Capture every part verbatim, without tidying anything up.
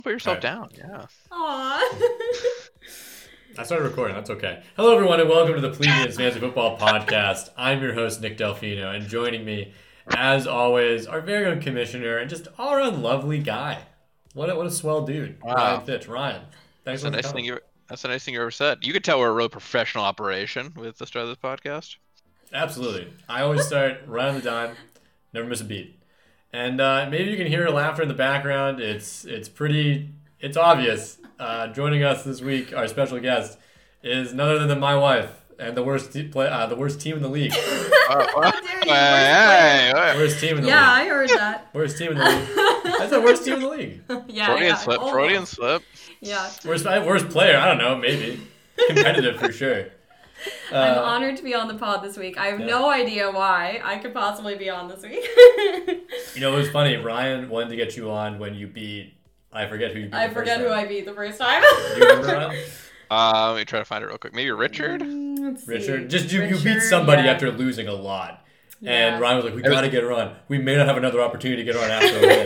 Put yourself Right. down. Yeah. Aww. I started recording. That's okay. Hello, everyone, and welcome to the Plebeians Fantasy Football Podcast. I'm your host, Nick Delfino, and joining me, as always, our very own commissioner and just all-around lovely guy. What a, what a swell dude. Wow. Ryan Fitch. Ryan, thanks That's a for nice coming. thing you. That's a nice thing you ever said. You could tell we're a real professional operation with the start of this podcast. Absolutely. I always start right on the dime, never miss a beat. And uh, maybe you can hear laughter in the background. It's it's pretty, it's obvious. Uh, joining us this week, our special guest, is none other than my wife and the worst te- play, uh, the worst team in the league. Oh, what? How dare you, Hey, worst hey, hey. Worst team in the Yeah, league. I heard that. Worst team in the league. That's the worst team in the league. yeah, Freudian yeah. slip. almost. Freudian slip. Yeah. Worst worst player. I don't know. Maybe competitive for sure. Uh, I'm honored to be on the pod this week. I have yeah. no idea why I could possibly be on this week. You know, it was funny. Ryan wanted to get you on when you beat. I forget who you beat. I the forget first who time. I beat the first time. Do you remember Ryan? Uh, let me try to find it real quick. Maybe Richard. Mm, let's see. Richard. Just you. you beat Richard, somebody yeah. after losing a lot. Yeah. And Ryan was like, "We It was- gotta get her on. We may not have another opportunity to get her on after a win."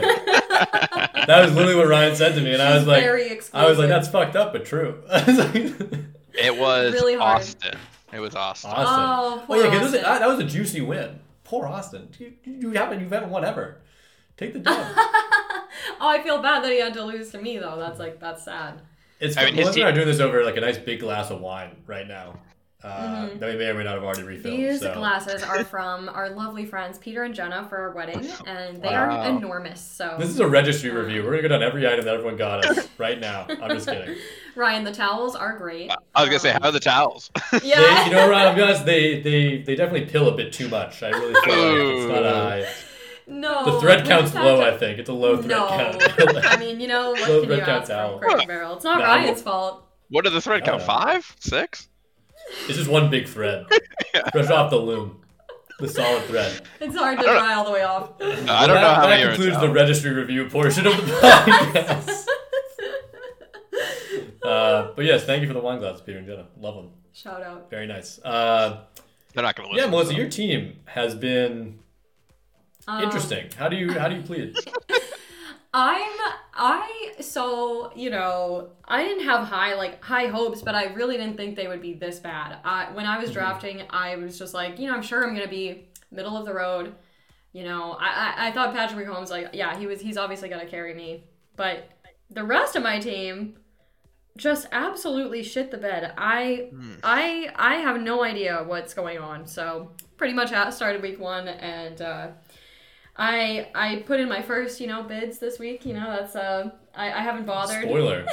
That was literally what Ryan said to me, and I She's was like, very exclusive. "I was like, that's fucked up, but true." I was like, It was Really hard. Austin. It was Austin. Austin. Oh, Oh poor yeah, because Austin. that, that was a juicy win. Poor Austin. You, you haven't you haven't won ever. Take the dub. oh, I feel bad that he had to lose to me though. That's like that's sad. It's I fun. mean, his Melissa and I are team- doing this over like a nice big glass of wine right now. Uh, Mhm. That we may or may not have already refilled. These so. glasses are from our lovely friends Peter and Jenna for our wedding, and they Wow. are enormous. So This is a registry review. We're gonna go down every item that everyone got us right now. I'm just kidding. Ryan, the towels are great. I was gonna say, Um, how are the towels? Yeah. They, you know, Ryan, I'll be honest. They they they definitely pill a bit too much. I really feel like it's not a high. No. The thread we count's just have low. to- I think it's a low thread No. count. I mean, you know, what Low can thread you count ask towel. from Cracker Barrel? It's not No, Ryan's fault. What did the thread I count? don't know. Five? Six? It's just one big thread, fresh off the loom, the solid thread. It's hard to I don't- dry all the way off. I don't Well, know that, how that many are in concludes the towel. registry review portion of the podcast. uh, but yes, thank you for the wine glasses, Peter and Jenna. Love them. Shout out. Very nice. Uh, They're not gonna listen. yeah, Melissa, so. your team has been Um, interesting. How do you how do you plead? I'm I so you know I didn't have high like high hopes, but I really didn't think they would be this bad. I when I was drafting, I was just like, you know, I'm sure I'm gonna be middle of the road. You know, I I, I thought Patrick Mahomes, like, yeah, he was he's obviously gonna carry me, but the rest of my team just absolutely shit the bed. I Hmm. I I have no idea what's going on. So pretty much ha- started week one, and uh, I I put in my first you know bids this week. You know that's uh I, I haven't bothered. Spoiler.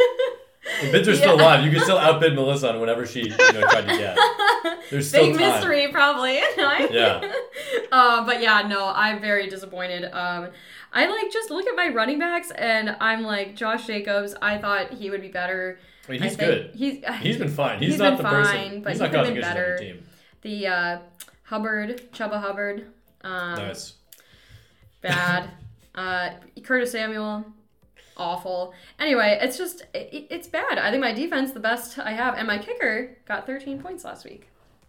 The bids are still Yeah. live. You can still outbid Melissa on whatever she you know tried to get. There's still Big time. mystery, probably. Yeah. uh, but yeah, no, I'm very disappointed. Um, I like just look at my running backs, and I'm like Josh Jacobs. I thought he would be better. I mean, I he's think good. He's He's been fine. He's, He's not been the fine, person. but he's he not could've causing been issues on your better. team. the uh, Hubbard, Chuba Hubbard. Um, Nice. Bad. uh, Curtis Samuel, awful. Anyway, it's just it, it's bad. I think my defense the best I have, and my kicker got thirteen points last week.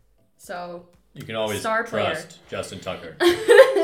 So You can always Star player. trust Justin Tucker. so,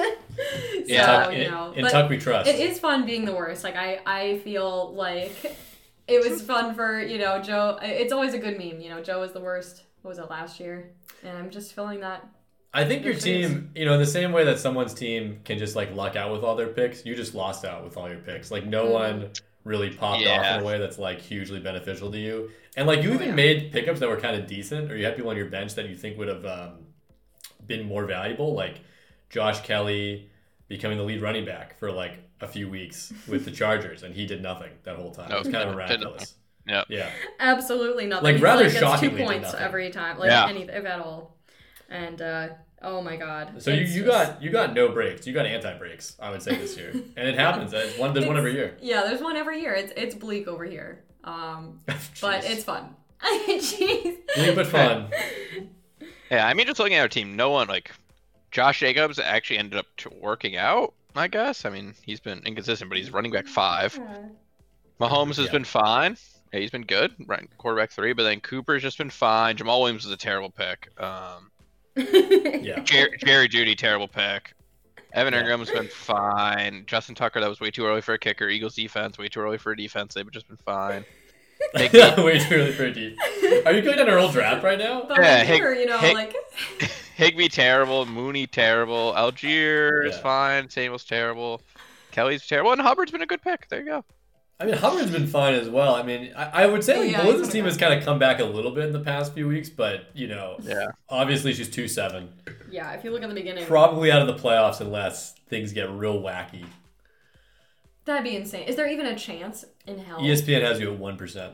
Yeah. Tuck, you in know, in but Tuck we trust. it is fun being the worst. Like I, I feel like it was fun for you know Joe. It's always a good meme. You know, Joe was the worst. What was it last year? And I'm just feeling that. I think your Good for you. team, you know, in the same way that someone's team can just like luck out with all their picks, you just lost out with all your picks. Like no Mm. one really popped off Yeah. in a way that's like hugely beneficial to you. And like you Oh, even yeah. made pickups that were kind of decent, or you had people on your bench that you think would have um, been more valuable, like Josh Kelly becoming the lead running back for like a few weeks with the Chargers, and he did nothing that whole time. No, It was kind of did miraculous. Yep. Yeah. Absolutely nothing. Like, He, rather gets shockingly two did points nothing. every time, like Yeah. any if at all. And uh, oh my god. So you, It's you just- got you got no breaks. You got anti breaks, I would say this year, and it happens. It's one there's one every year. Yeah, there's one every year. It's it's bleak over here. Um, but Jeez. it's fun. Jeez. Bleak but fun. Yeah, I mean, just looking at our team, no one like Josh Jacobs actually ended up to working out. I guess. I mean, he's been inconsistent, but he's running back five. Mahomes has Yeah. been fine. Yeah, he's been good. Right, quarterback three. But then Cooper's just been fine. Jamal Williams is a terrible pick. Um, Yeah. Jer- Jerry Judy, terrible pick. Evan Yeah. Ingram's been fine. Justin Tucker, that was way too early for a kicker. Eagles defense, way too early for a defense. They've just been fine. Higby, Way too early for a deep. Are you going on a real draft right now? But Yeah, like, Hig- here, you know, Hig- like Higby terrible. Mooney terrible. Algier is Yeah. fine. Samuel's terrible. Kelly's terrible. And Hubbard's been a good pick. There you go. I mean, Hubbard's been fine as well. I mean, I, I would say like Yeah, Melissa's he's team coming has kind of come back a little bit in the past few weeks, but you know, Yeah. obviously she's two seven. yeah, if you look at the beginning, Probably out of the playoffs unless things get real wacky. that'd be insane. Is there even a chance in hell? E S P N has you at one percent.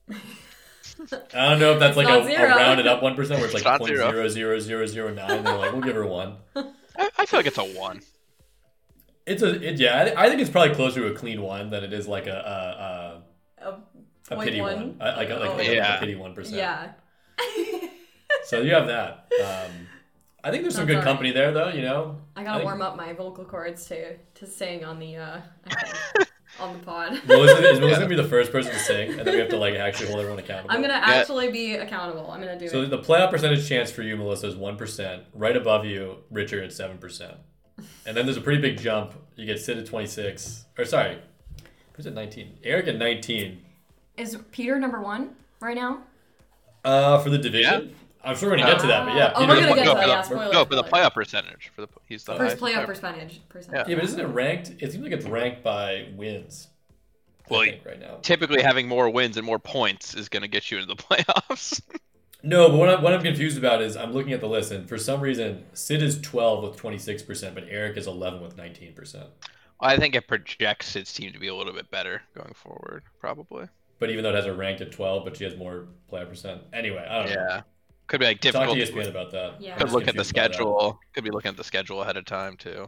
I don't know if that's like It's a, not a zero. rounded up one percent where it's like It's not point zero. zero zero zero zero nine. They're like, we'll give her one. I, I feel like it's a one. It's a it, yeah. I, I think it's probably closer to a clean one than it is like a A a, a, a point pity one? one, I- like a, like, Oh. like a- Yeah. a pity one percent. yeah. So you have that. Um, I think there's some That's good all company there, though. You know, I gotta I think- warm up my vocal cords to to sing on the uh I think, on the pod. Melissa is Melissa gonna be the first person to sing, and then we have to like actually hold everyone accountable. I'm gonna actually be accountable. I'm gonna do So it. the playoff percentage chance for you, Melissa, is one percent. Right above you, Richard at seven percent. And then there's a pretty big jump. You get Sid at twenty-six. Or sorry, who's at nineteen? Eric at nineteen. Is Peter number one right now? Uh, for the division. I'm sure we're gonna get to that, but yeah. Oh, Peter- we're gonna get no, to that, for yeah, the, spoiler, no, for the spoiler. playoff percentage. For the he's the First highest playoff player. percentage. percent. Yeah. Yeah, but isn't it ranked? It seems like it's ranked by wins. Well, I think right now. Typically, having more wins and more points is going to get you into the playoffs. No, but what I'm, what I'm confused about is I'm looking at the list, and for some reason, Sid is twelve with twenty-six percent, but Eric is eleven with nineteen percent. I think it projects its team to be a little bit better going forward, probably. But even though it has her ranked at twelve, but she has more player percent. Anyway, I don't know. Yeah, could be like Talk difficult. to E S P N about that. Yeah. I'm Could just look at the confused about that. schedule. Could be looking at the schedule ahead of time too.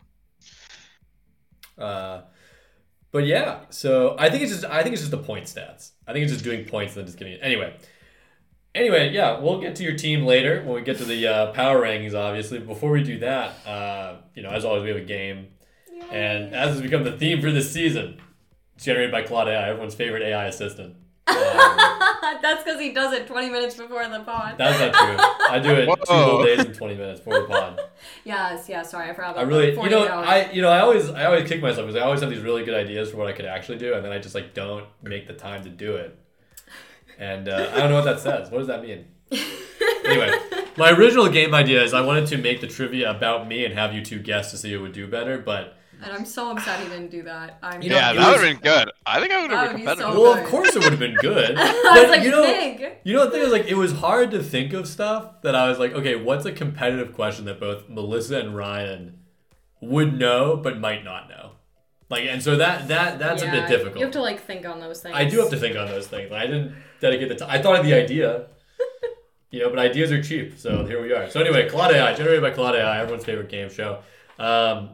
Uh, but yeah, so I think it's just I think it's just the point stats. I think it's just doing points and then just giving it. Anyway, anyway, yeah, we'll get to your team later when we get to the uh, power rankings. Obviously, before we do that, uh, you know, as always, we have a game, and as has become the theme for this season, it's generated by Claude A I, everyone's favorite A I assistant. Um, That's because he does it twenty minutes before the pod. that's not true. I do it two Whoa. whole days and twenty minutes for the pod. Yes, yeah, sorry, I forgot about I really, the you know, forty hours. I, you know, I always, I always kick myself because I always have these really good ideas for what I could actually do, and then I just like don't make the time to do it. And uh, I don't know what that says. What does that mean? Anyway, my original game idea is I wanted to make the trivia about me and have you two guess to see who would do better, but And I'm so upset he didn't do that. I'm You know, yeah, it that would was- have been good. I think I would That have would been be so competitive. well, good. of course it would have been good. I But was like, you know, big. you know the thing is like it was hard to think of stuff that I was like, okay, what's a competitive question that both Melissa and Ryan would know but might not know? Like, and so that that that's a Yeah, bit difficult. You have to like think on those things. I do have to think on those things. I didn't dedicate the time. I thought of the idea, you know, but ideas are cheap. So here we are. So anyway, Claude A I, generated by Claude A I, everyone's favorite game show. Um,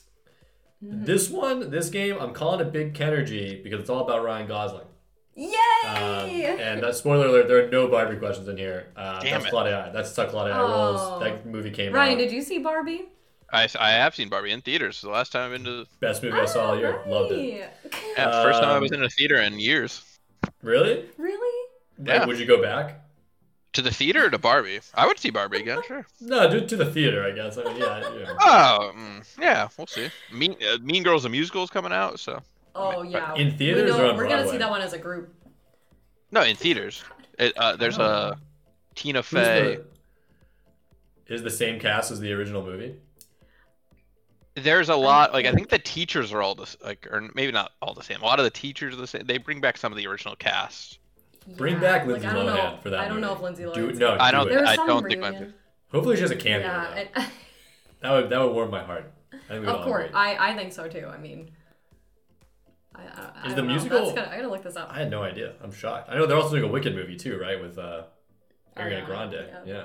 this one, this game, I'm calling it Big Kenergy because it's all about Ryan Gosling. Yay! Um, and uh, spoiler alert, there are no Barbie questions in here. Uh, Damn that's it. Claude A I. That's how Claude A I Oh. rolls. That movie came Ryan, out. did you see Barbie? I, I have seen Barbie in theaters. The last time I've been to Best movie I saw all year. Loved it. it. yeah, first time I Um, was in a theater in years. Really? Really? Yeah. Like, would you go back? To the theater or to Barbie? I would see Barbie again, sure. No, do to the theater, I guess. I mean, yeah. yeah. Oh, mm, yeah, we'll see. Mean uh, Mean Girls the musical is coming out, so Oh yeah. In theaters we know, or on We're gonna Broadway? see that one as a group. no, in theaters. It, uh, there's Oh. a Tina Who's Fey. the- is the same cast as the original movie? There's a lot. Like I think the teachers are all this, like, or maybe not all the same. A lot of the teachers are the same. They bring back some of the original cast. Bring Yeah, back like, Lindsay I don't know- Lohan for that I don't know movie. if Lindsay Do Lohan's. no, I do don't. it. There was I some don't think my. reunion. Hopefully, she has a cameo. Yeah, though. it, that would that would warm my heart. I think we all of course. agree. I, I think so too. I mean, I, I, I Is don't the know. musical- That's gonna, I gotta look this up. I had no idea. I'm shocked. I know they're also doing a Wicked movie too, right? With uh, Ariana yeah, Grande. yeah. Yeah.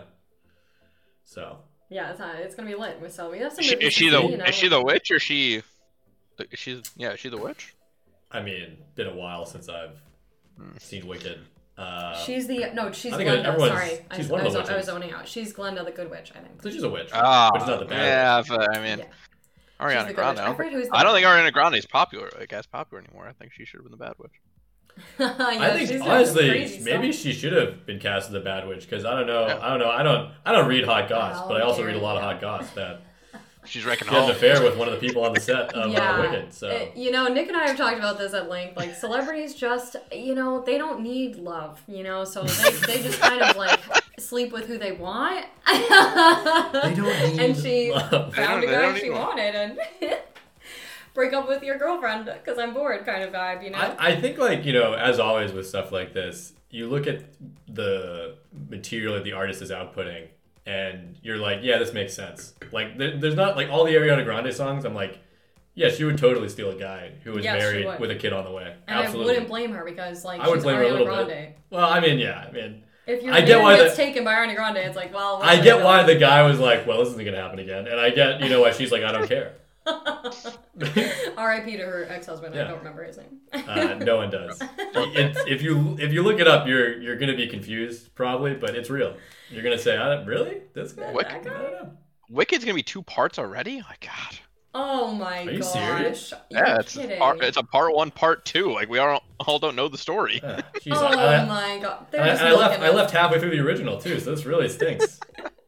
So Yeah, it's not, it's gonna be lit. So we have some. Is she, movies is she to the see, you know? is she the witch or is she? Is she yeah? Is she the witch? I mean, been a while since I've Hmm. seen Wicked. Uh, She's the no. She's I think Glenda. everyone's- Sorry, she's I, one I of was, the I was witches. zoning out. She's Glenda, the good witch. I think. so she's a witch, Ah, but she's not the bad yeah. witch. But, I mean, Yeah. She's the Ariana good Grande. witch. I I don't, forget think, who's the I don't bad think Ariana Grande is popular, like as popular anymore. I think she should have been the bad witch. yeah, I think she's doing some honestly, crazy maybe stuff. she should have been cast as the bad witch because I don't know, Yeah. I don't know, I don't, I don't read hot goss, How but I also dare read a lot of you. hot goss that She's wrecking She had home. an affair with one of the people on the set of Yeah. uh, Wicked. So Uh, you know, Nick and I have talked about this at length. Like, celebrities just, you know, they don't need love, you know, so they, they just kind of, like, sleep with who they want. they don't need And she love. They found a don't- they guy don't she need love. wanted and break up with your girlfriend because I'm bored kind of vibe, you know? I, I think, like, you know, as always with stuff like this, you look at the material that the artist is outputting, and you're like, yeah, this makes sense. Like, there, there's not, like, all the Ariana Grande songs, I'm like, yeah, she would totally steal a guy who was Yes, she married would. with a kid on the way. and Absolutely. I wouldn't blame her because, like, I would she's blame her a Ariana little Grande. bit. Well, I mean, yeah, I mean, If your I get man why gets the- taken by Ariana Grande, it's like, well, I what's get the- why the guy was like, well, this isn't going to happen again. And I get, you know, why she's like, I don't care. R I P to her ex-husband. Yeah. I don't remember his name. Uh, no one does. It's, if you if you look it up, you're you're gonna be confused probably, but it's real. You're gonna say, I, "Really? This guy?" What? I don't know. Wicked's gonna be two parts already. My God. Oh my Are you gosh. serious? You're Yeah, it's a, kidding. part, it's a part one, part two. Like we all all don't know the story. Yeah, jeez, Oh I, I, my god. They're I, just I left milking I us. left halfway through the original too, so this really stinks.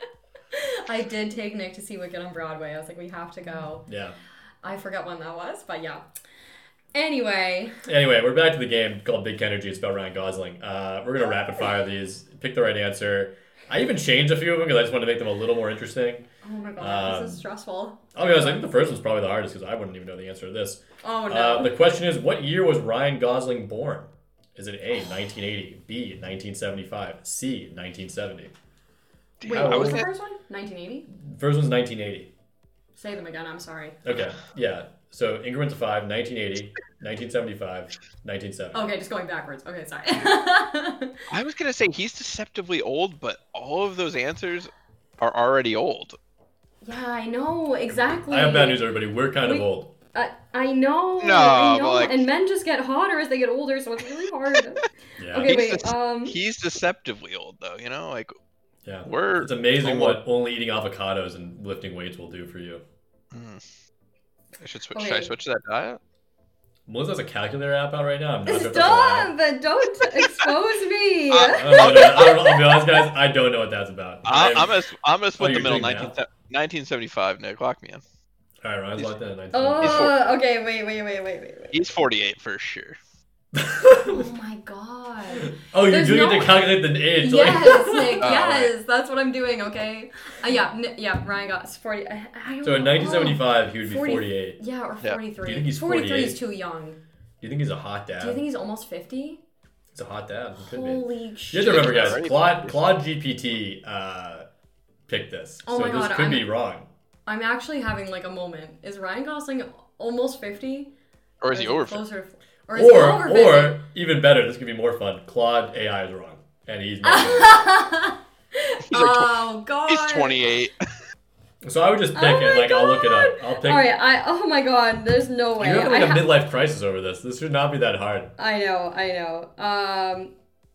I did take Nick to see Wicked on Broadway. I was like, we have to go. Yeah. I forgot when that was, but yeah. Anyway, Anyway, we're back to the game called Big Energy. It's about Ryan Gosling. Uh, we're gonna rapid fire these. Pick the right answer. I even changed a few of them because I just wanted to make them a little more interesting. oh my god, Um, this is stressful. I'll be honest, I think the first one's probably the hardest because I wouldn't even know the answer to this. Oh no. Uh, the question is, what year was Ryan Gosling born? Is it A, nineteen eighty, B, nineteen seventy-five, C, nineteen seventy? Wait, I what was was the gonna- first one? nineteen eighty? First one's nineteen eighty. Say them again, I'm sorry. Okay, yeah. So increments of five, nineteen eighty, nineteen seventy-five, nineteen seventy. Okay, just going backwards. Okay, sorry. I was gonna say he's deceptively old, but all of those answers are already old. yeah, I know, exactly. I have bad news, everybody. We're kind We- of old. I, I know. No, I but, know. like- And men just get hotter as they get older, so it's really hard. Yeah. Okay, He's wait. dece- Um, He's deceptively old, though. You know, like Yeah. we're. It's amazing almost- what only eating avocados and lifting weights will do for you. Mm. I should switch. Okay. Should I switch to that diet? Melissa has a calculator app out right now. I'm not sure if that's allowed. Stop! Don't expose me. Uh, I don't know, I don't know, I'll be honest, guys. I don't know what that's about. I, I'm- I'm gonna. I'm gonna split Oh, the you're middle. doing nineteen, nineteen seventy-five. Nick, lock me in. All right, Ryan's locked in. at nineteen Oh, okay. Wait, wait, wait, wait, wait, wait. He's forty-eight for sure. Oh my god. Oh, you're There's doing no- it to calculate the age. Yes, Nick. Oh, Yes, that's what I'm doing. Okay. Uh, yeah, n- yeah. Ryan got forty. I, I don't So in know. nineteen seventy-five, he would be forty forty-eight. Yeah, or Yeah. forty-three. Do you think he's forty-three is forty-eight? too young. Do you think he's a hot dad? Do you think he's almost fifty? He's a hot dad. He could be. Holy You shit. have to remember, guys. Already. Claude Claude G P T uh, picked this, Oh so my this God, could I'm- be wrong. I'm actually having like a moment. Is Ryan Gosling almost fifty? Or is he over? fifty? Closer? Or is he Or over fifty? or even better, this could be more fun. Claude A I is wrong, and he's not. He's like tw- oh god. He's twenty-eight. So I would just pick Oh it. my Like I'll look it up. God. I'll pick. All right. I. Oh my god. There's no way. You're having like I a ha- midlife crisis over this. This should not be that hard. I know. I know. Um.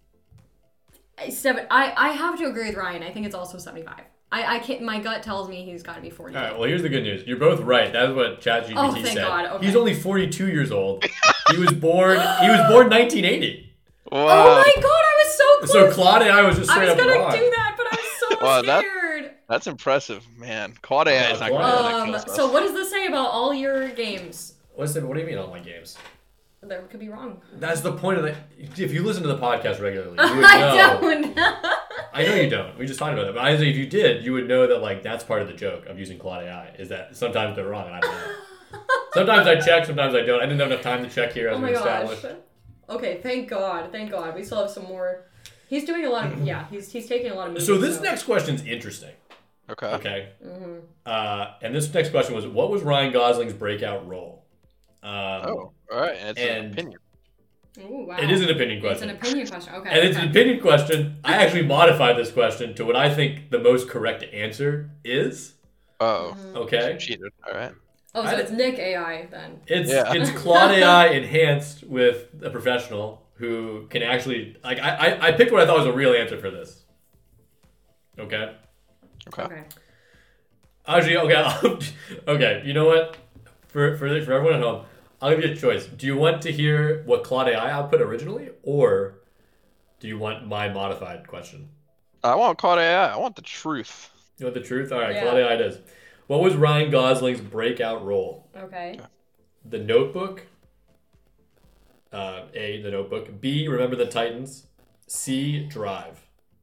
I- Seven. I. I have to agree with Ryan. I think it's also seventy-five. I. I can't. My gut tells me he's got to be forty. All right. Well, here's the good news. You're both right. That's what ChatGPT Oh, thank said. God, okay. He's only forty-two years old. He was born. He was born nineteen eighty. Wow. Oh my god! I was so So close. Claude A I was just I straight was up gonna wrong. do that, but I was so Wow, that- scared. That's impressive, man. Claude A I is not going Claude- to Um. So what does this say about all your games? What's the, what do you mean online games? That could be wrong. That's the point of the. If you listen to the podcast regularly, you would I know. don't. I know you don't. We just talked about that. But I think if you did, you would know that like that's part of the joke of using Claude A I is that sometimes they're wrong and I don't know. Sometimes I check, sometimes I don't. I didn't have enough time to check here as Oh we my gosh. established. Okay, thank God, thank God. We still have some more. He's doing a lot of yeah. He's he's taking a lot of movies. So this next question's interesting. Okay. Okay. Mm-hmm. Uh, and this next question was, what was Ryan Gosling's breakout role? Um, Oh, all right. And it's and- an opinion. Ooh, wow. It is an opinion It's question. an opinion question. Okay. And it's okay. an opinion question. I actually modified this question to what I think the most correct answer is. Oh, Mhm. Okay. cheated. All right. Oh, so I- it's Nick A I then. It's Yeah. it's Claude A I enhanced with a professional who can actually like I, I, I picked what I thought was a real answer for this. Okay. Okay. Okay. Actually, okay, I'll- okay. You know what? For for for everyone at home, I'll give you a choice. Do you want to hear what Claude A I output originally, or do you want my modified question? I want Claude A I. I want the truth. You want the truth? All right, Yeah. Claude A I it is. What was Ryan Gosling's breakout role? Okay. The Notebook. Uh, A, The Notebook. B, Remember the Titans. C, Drive.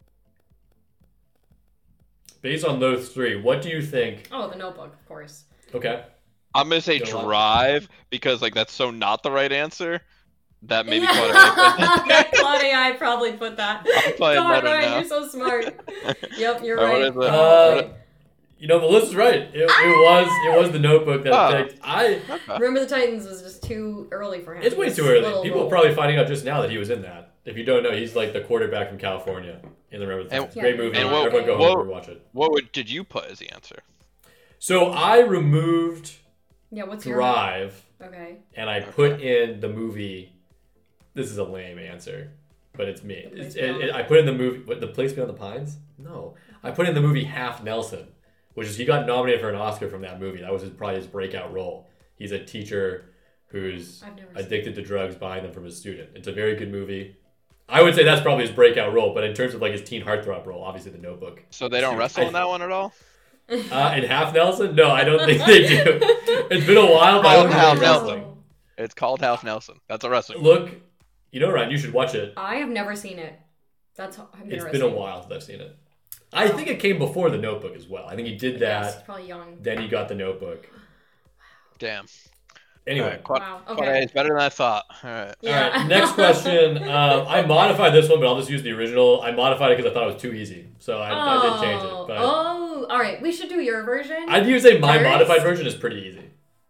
Based on those three, what do you think? Oh, The Notebook, of course. Okay. I'm gonna say Go on. Drive because like that's so not the right answer. That maybe yeah. Claudia. Claudia, I probably put that. I'm playing God, better Ryan, now. you're so smart. Yep, you're Alright, right. what is it? Uh, You know, Melissa's right. It, it was it was The Notebook that Oh. picked. I. Okay. Remember the Titans was just too early for him. It's way This too early. little People role. are probably finding out just now that he was in that. If you don't know, he's like the quarterback from California in the Remember the And- Titans. Great movie. and what- Everyone go what- home and watch it. What would did you put as the answer? So I removed Yeah, what's your Drive Okay. and I put in the movie. This is a lame answer, but it's me. The Place It's, it, Beyond it, the I put in the movie. What, The Place Beyond the Pines? No, I put in the movie Half Nelson, which is he got nominated for an Oscar from that movie. That was his, probably his breakout role. He's a teacher who's I've never seen addicted to drugs, buying them from his student. It's a very good movie. I would say that's probably his breakout role, but in terms of like his teen heartthrob role, obviously The Notebook. So they don't wrestle in that one at all? Uh, in Half Nelson? No, I don't think they do. It's been a while, but I don't Oh, think Half they Nelson. wrestling. It's called Half Nelson. That's a wrestling. Look, you know, Ryan, you should watch it. I have never seen it. That's h- It's interesting. been a while since I've seen it. I think it came before The Notebook as well. I think he did Yes, that, probably young. then he got The Notebook. Damn. Anyway. Alright, Cla- Wow. Claudia, Okay. it's better than I thought. All right. Yeah. All right, next question. Um, I modified this one, but I'll just use the original. I modified it because I thought it was too easy, so I, I did change it. But Oh, all right. We should do your version. I'd use say my First? modified version is pretty easy.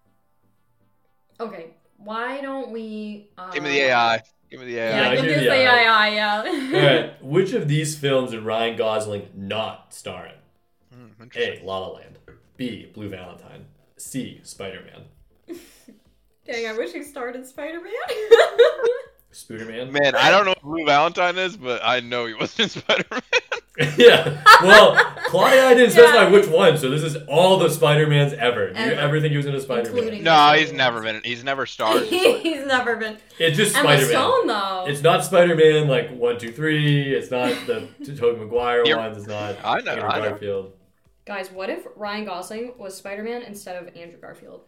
Okay. Why don't we? Uh, Give me the A I. Give me the A I. Yeah, Yeah, give give me me the the A A I. Yeah. All right, which of these films did Ryan Gosling not star in? Hmm, interesting. A. La La Land. B. Blue Valentine. C. Spider Man. Dang, I wish he started Spider-Man. Spooder Man. Man, I don't know what Blue Valentine is, but I know he wasn't in Spider-Man. Yeah. Well, Claudia I didn't specify Yeah. which one, so this is all the Spider-Mans ever. Do you Ever. ever think he was in a Spider-Man? Including- No, he's never been. He's never starred. He's never been. It's just Emma Spider-Man. Stone though. It's not Spider-Man like one, two, three. It's not the Tobey Maguire You're- ones. It's not I know, Andrew I know. Garfield. Guys, what if Ryan Gosling was Spider-Man instead of Andrew Garfield?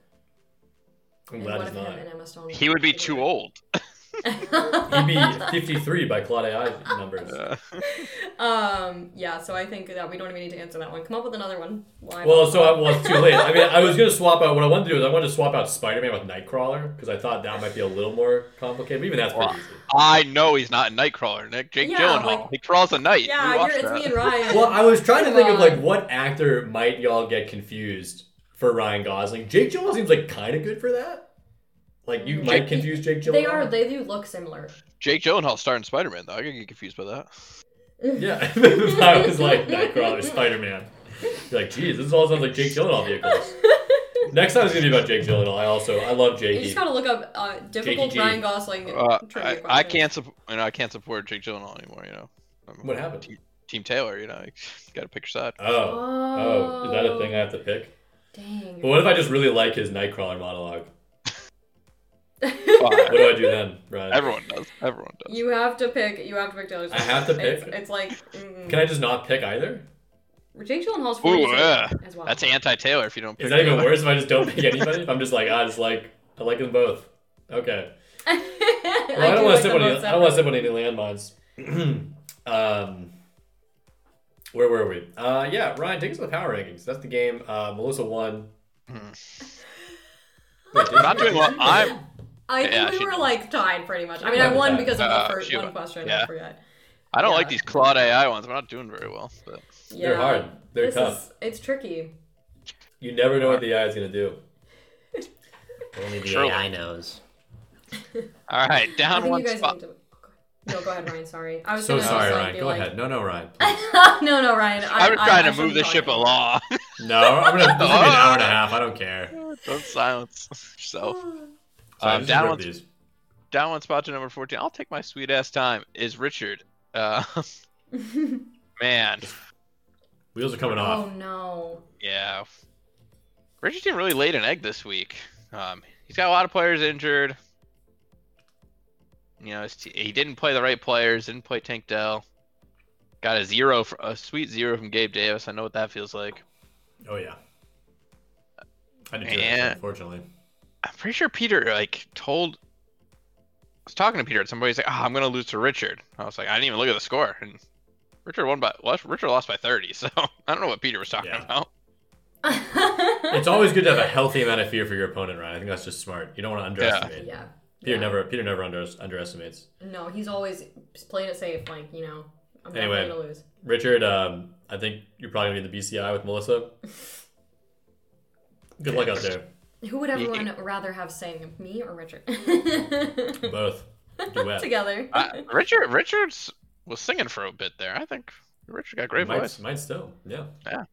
I'm And glad what he's if not. him and Emma Stone? He would be too old. He'd be fifty-three by Claudia I numbers. Uh, um. Yeah. So I think that we don't even need to answer that one. Come up with another one. Why Well, not? so I, well, it's too late. I mean, I was gonna swap out. What I wanted to do is I wanted to swap out Spider-Man with Nightcrawler because I thought that might be a little more complicated. But even that's pretty Wow. easy. I know he's not in Nightcrawler, Nick. Jake Yeah, Gyllenhaal. like- he crawls at night. Yeah, We you're, watched it's that. me and Ryan. Well, I was trying to think of Come like on. what actor might y'all get confused for Ryan Gosling. Jake Gyllenhaal seems like kind of good for that. Like you might Jake- confuse Jake Gyllenhaal. they are. They do look similar. Jake Gyllenhaal starring Spider-Man, though. I could get confused by that. Yeah, I was like Nightcrawler, Spider-Man. You're like, geez, this all sounds like Jake Gyllenhaal vehicles. Next time it's gonna be about Jake Gyllenhaal. I also I love You Jakey. just gotta look up uh, difficult J G G. Ryan Gosling. Uh, trivia I, I questions. can't support. You know, I can't support Jake Gyllenhaal anymore. You know. I'm What happened? Team, Team Taylor. You know, you gotta pick your side. Oh, oh, is that a thing I have to pick? Dang. But what if I just really like his Nightcrawler monologue? Fine. What do I do then, Ryan? Everyone does. Everyone does. You have to pick. You have to pick Taylor Swift. I have to pick? It's, it's like mm, Can I just not pick either? Jake Gyllenhaal's Ooh, forty-two yeah. as well. That's anti-Taylor if you don't pick Is that even Taylor. worse if I just don't pick anybody? If I'm just like, I just like, I like them both. Okay. I, Well, I, don't do want like to step them on any. both I don't want to separately. step on any landmines. um, where were we? Uh, yeah, Ryan, take us to the power rankings. That's the game. Uh, Melissa won. Hmm. Wait, did I'm not you- doing well. I'm. I think Yeah, we she were did. like tied pretty much. I mean, Yeah, I won tied. because of Uh, the first she one won. question. Yeah. I forgot. I don't Yeah. like these Claude A I ones. I'm not doing very well. But Yeah. They're hard. They're this tough. Is, it's tricky. You never know what the A I is gonna do. Only the Surely. A I knows. all right, I down think one you guys spot. need to. No, go ahead, Ryan. Sorry. I was So gonna sorry, just, like, Ryan. be Go like, ahead. No, no, Ryan. no, no, Ryan. I, I was I- trying I to move shouldn't the talk ship about along. No, I'm gonna. This will be an hour and a half. I don't care. Don't silence yourself. Sorry, Um, just down rip one, these. down one spot to number fourteen. I'll take my sweet ass time. Is Richard? Uh, it. man, Wheels are coming Oh off. no. yeah. Richard didn't really laid an egg this week. Um, he's got a lot of players injured. You know, his t- he didn't play the right players. Didn't play Tank Dell. Got a zero, for, a sweet zero from Gabe Davis. I know what that feels like. Oh yeah. I didn't do that, And- unfortunately. I'm pretty sure Peter like told. I was talking to Peter, and somebody's like, "Oh, I'm gonna lose to Richard." I was like, "I didn't even look at the score." And Richard won by well, Richard lost by thirty, so I don't know what Peter was talking Yeah. about. It's always good to have a healthy amount of fear for your opponent, Ryan. I think that's just smart. You don't want to underestimate. yeah. Peter Yeah. never Peter never under, underestimates. No, he's always playing it safe. Like, you know, I'm Anyway. definitely gonna lose. Richard, um, I think you're probably gonna be in the B C I with Melissa. Good luck out there. Who would everyone rather have sing, me or Richard? Both. Duet. Together. Uh, Richard Richards was singing for a bit there. I think Richard got a great might, voice. might still. Yeah.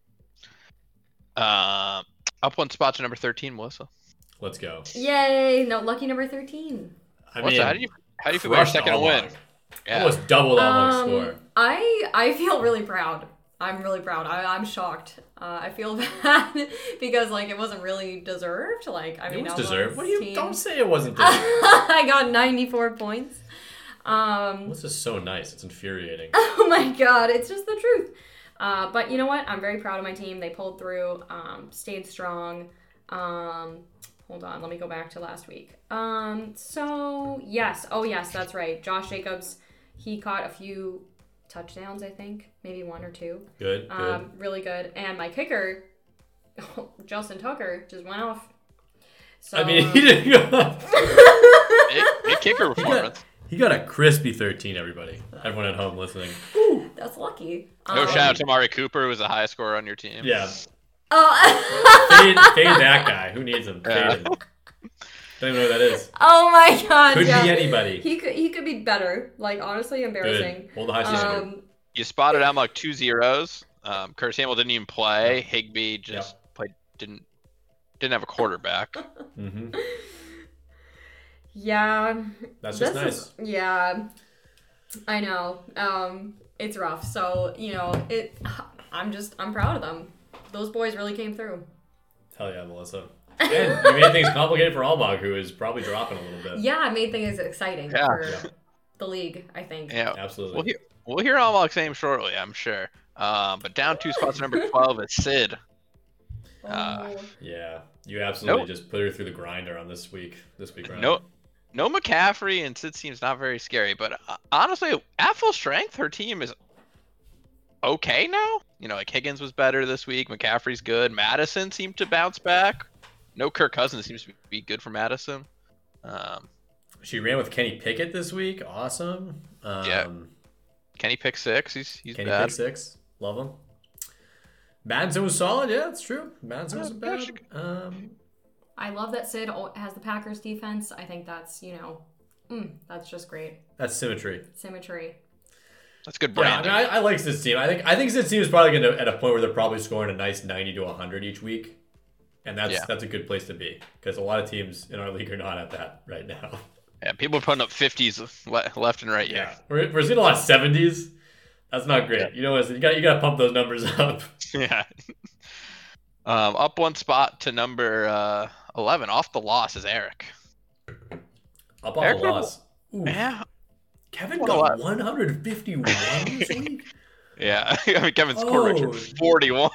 Uh, up one spot to number thirteen, Melissa. Let's go. Yay! No, lucky number thirteen. I Melissa, mean, how do you how do you feel about your crushed second Almog. win? Yeah. Almost doubled Almog's Um, score. I I feel really proud. I'm really proud. I, I'm shocked. Uh, I feel bad because like it wasn't really deserved. Like I It mean, was Almog's deserved. What do you? team- Don't say it wasn't deserved. I got ninety-four points. Um, This is so nice. It's infuriating. oh my god, it's just the truth. Uh, but you know what? I'm very proud of my team. They pulled through, um, stayed strong. Um, hold on, let me go back to last week. Um, so yes, oh yes, that's right. Josh Jacobs, he caught a few touchdowns, I think, maybe one or two. Good. Good. Um, really good. And my kicker, Justin Tucker, just went off. So, I mean, he didn't go. Big, big kicker performance. He got a crispy thirteen. Everybody, everyone at home listening. that's lucky. No Um, shout out to Mari Cooper, who was the highest scorer on your team. Yeah. Oh. Fade, fade that guy. Who needs him? Fade Yeah. him. Don't even know who that is. Oh my god. Could yeah. be anybody. He could he could be better. Like honestly embarrassing. Good. Hold the high standard. Um You spotted out like two zeros. Um, Curtis Samuel didn't even play. Higbee just played didn't didn't have a quarterback. Mm-hmm. yeah. That's just this nice. is- yeah. I know. Um it's rough. So, you know, it I'm just I'm proud of them. Those boys really came through. Hell yeah, Melissa. And you made things complicated for Almog, who is probably dropping a little bit. Yeah, it made things exciting Yeah. for Yeah. the league, I think. Yeah, Absolutely. we'll hear we'll hear Almog's name shortly, I'm sure. Um, but down two spots, number twelve is Sid. Uh, Oh. Yeah, you absolutely Nope. just put her through the grinder on this week. This week, Ryan. No, no McCaffrey, and Sid seems not very scary. But uh, honestly, at full strength, her team is okay now. You know, like Higgins was better this week. McCaffrey's good. Madison seemed to bounce back. No Kirk Cousins seems to be good for Madison. Um, She ran with Kenny Pickett this week. Awesome. Um, Yeah. Kenny pick six. He's he's Kenny bad. Pick six. Love him. Madison was solid. Yeah, it's true. Madison Yeah, wasn't yeah, bad. she- Um, I love that Sid al- has the Packers defense. I think that's, you know, mm, that's just great. that's symmetry. Symmetry. That's good Yeah, I, branding. mean, I, I like Sid's team. I think I think Sid's team is probably going to at a point where they're probably scoring a nice ninety to one hundred each week, and that's Yeah. that's a good place to be because a lot of teams in our league are not at that right now. Yeah, people are putting up fifties le- left and right. Yeah, Yeah. we're, we're seeing a lot of seventies. That's not great. You know what? You got you got to pump those numbers up. Yeah. um, up one spot to number uh, eleven. Off the loss is Eric. Up on Eric the loss. Ooh, Yeah. Kevin What a got lot. one hundred fifty-one this week. Yeah. I mean, Kevin scored Oh. Richard forty-one.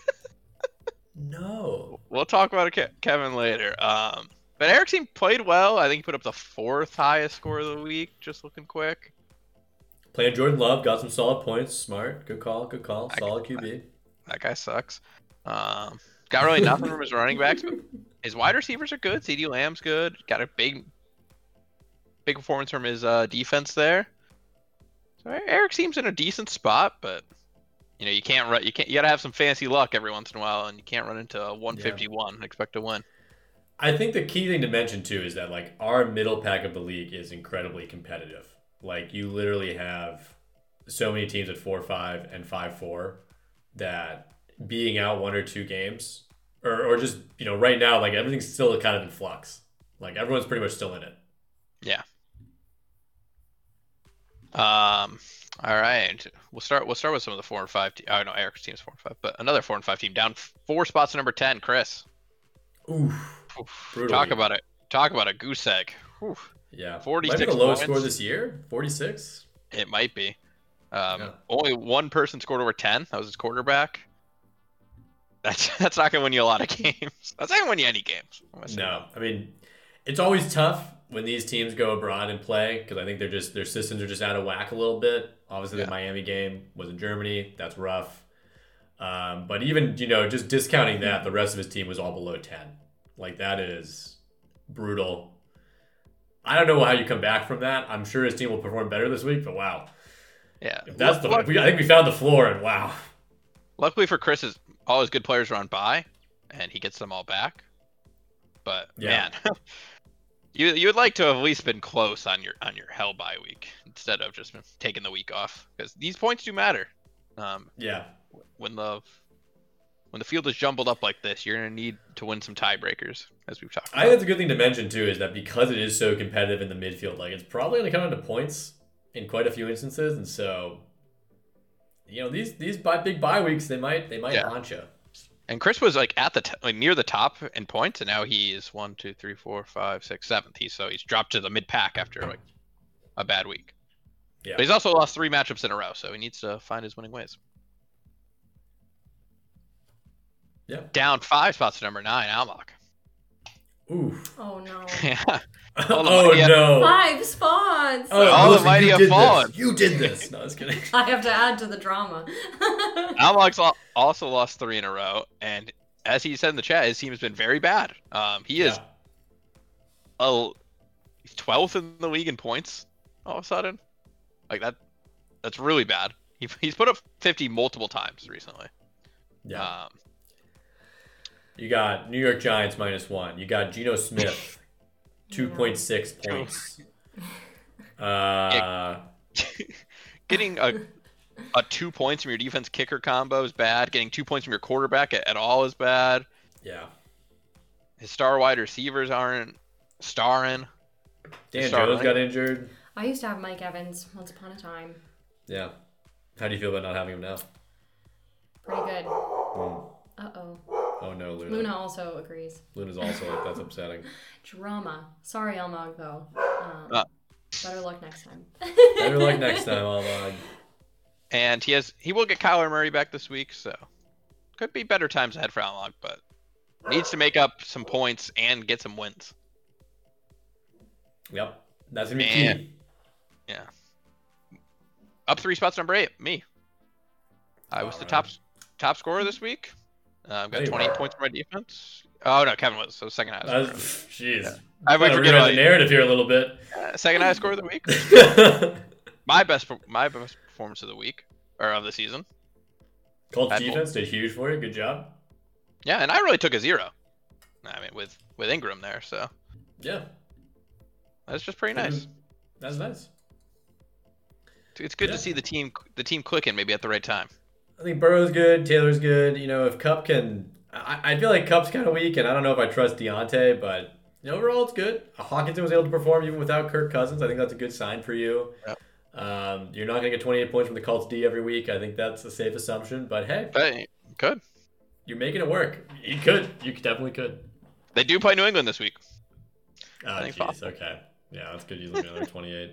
No. We'll talk about Ke- Kevin later. Um, but Eric's team played well. I think he put up the fourth highest score of the week. Just looking quick. Playing Jordan Love, got some solid points. Smart. Good call. Good call. I- Solid Q B. That guy sucks. Um, got really nothing from his running backs, but his wide receivers are good. CeeDee Lamb's good. Got a big, big performance from his uh, defense there. So Eric seems in a decent spot, but you know you can't run. You can't. You gotta have some fancy luck every once in a while, and you can't run into a one fifty-one and expect to win. I think the key thing to mention too is that like our middle pack of the league is incredibly competitive. Like you literally have so many teams at four five and five four that being out one or two games or, or just you know right now like everything's still kind of in flux. Like everyone's pretty much still in it. Yeah. Um. All right. We'll start. We'll start with some of the four and five. Te- oh no, Eric's team's four and five, but another four and five team down four spots to number ten. Chris. Oof. Oof. Brutally. Talk about it. Talk about a goose egg. Oof. Yeah. forty-six Might be the lowest points. score this year. forty-six. It might be. Um, Yeah. Only one person scored over ten. That was his quarterback. That's that's not gonna win you a lot of games. That's not gonna win you any games. No, I mean, it's always tough when these teams go abroad and play because I think they're just their systems are just out of whack a little bit. Obviously, Yeah. the Miami game was in Germany. That's rough. Um, but even you know, just discounting that, the rest of his team was all below ten. Like that is brutal. I don't know how you come back from that. I'm sure his team will perform better this week, but wow. Yeah, If that's the, Luck- we, I think we found the floor, and wow. Luckily for Chris, is all his good players are on bye, and he gets them all back. But Yeah. man, you you would like to have at least been close on your on your hell bye week instead of just taking the week off because these points do matter. Um, Yeah. when the when the field is jumbled up like this, you're gonna need to win some tiebreakers, as we've talked I think about. that's a good thing to mention too, is that because it is so competitive in the midfield, like it's probably going to come down to points in quite a few instances, and so you know these these bi- big bye weeks they might they might Yeah. haunt you. And Chris was like at the t- like near the top in points, and now he is one, two, three, four, five, six, seventh. He's so he's dropped to the mid pack after like a bad week. Yeah. But he's also lost three matchups in a row, so he needs to find his winning ways. Yeah. Down five spots to number nine, Almok. Ooh. Oh no. Yeah. Oh yeah. no. Five spots. Oh, All the Melissa, mighty you have did fallen. This. You did this. No, I was kidding. I have to add to the drama. Almok's al- also lost three in a row, and as he said in the chat, his team has been very bad. Um, he is Yeah. a he's twelfth in the league in points all of a sudden. Like that, that's really bad. He, he's put up fifty multiple times recently. Yeah. Um, You got New York Giants minus one. You got Geno Smith, two point six points. Uh, getting a a two points from your defense kicker combo is bad. Getting two points from your quarterback at, at all is bad. yeah. His star wide receivers aren't starring. Dan Sorry. Jones got injured. I used to have Mike Evans once upon a time. Yeah. How do you feel about not having him now? Pretty good. Hmm. Uh oh. Oh no, Luna. Luna also agrees. Luna's also like, that's upsetting. Drama. Sorry, Elmog, though. Um, Uh. Better luck next time. Better luck next time, Almog. And he has he will get Kyler Murray back this week, so could be better times ahead for Almog, but needs to make up some points and get some wins. Yep. That's gonna be Man. key. Yeah. Up three spots, number eight, me. I was the Alright. top top scorer this week. Uh, I've got There you twenty-eight are. points for my defense. Oh no, Kevin was so second highest. That's, scorer. jeez. I might Gotta forget rewrite about the you. narrative here a little bit. Uh, second highest score of the week. My best my best performance of the week or of the season. Colts Bad Bull. defense did huge for you. Good job. Yeah, and I really took a zero. I mean, with with Ingram there, so Yeah. that's just pretty nice. That's nice. It's good Yeah. to see the team the team clicking maybe at the right time. I think Burrow's good. Taylor's good. You know, if Cup can, I, I feel like Cup's kind of weak, and I don't know if I trust Deontay, but you know, overall it's good. Hawkinson was able to perform even without Kirk Cousins. I think that's a good sign for you. Yep. Um, you're not going to get twenty-eight points from the Colts D every week. I think that's a safe assumption. But hey, But good. you're making it work. You could. You definitely could. They do play New England this week. Oh, think jeez. Okay. Yeah, that's good. You look at another twenty-eight.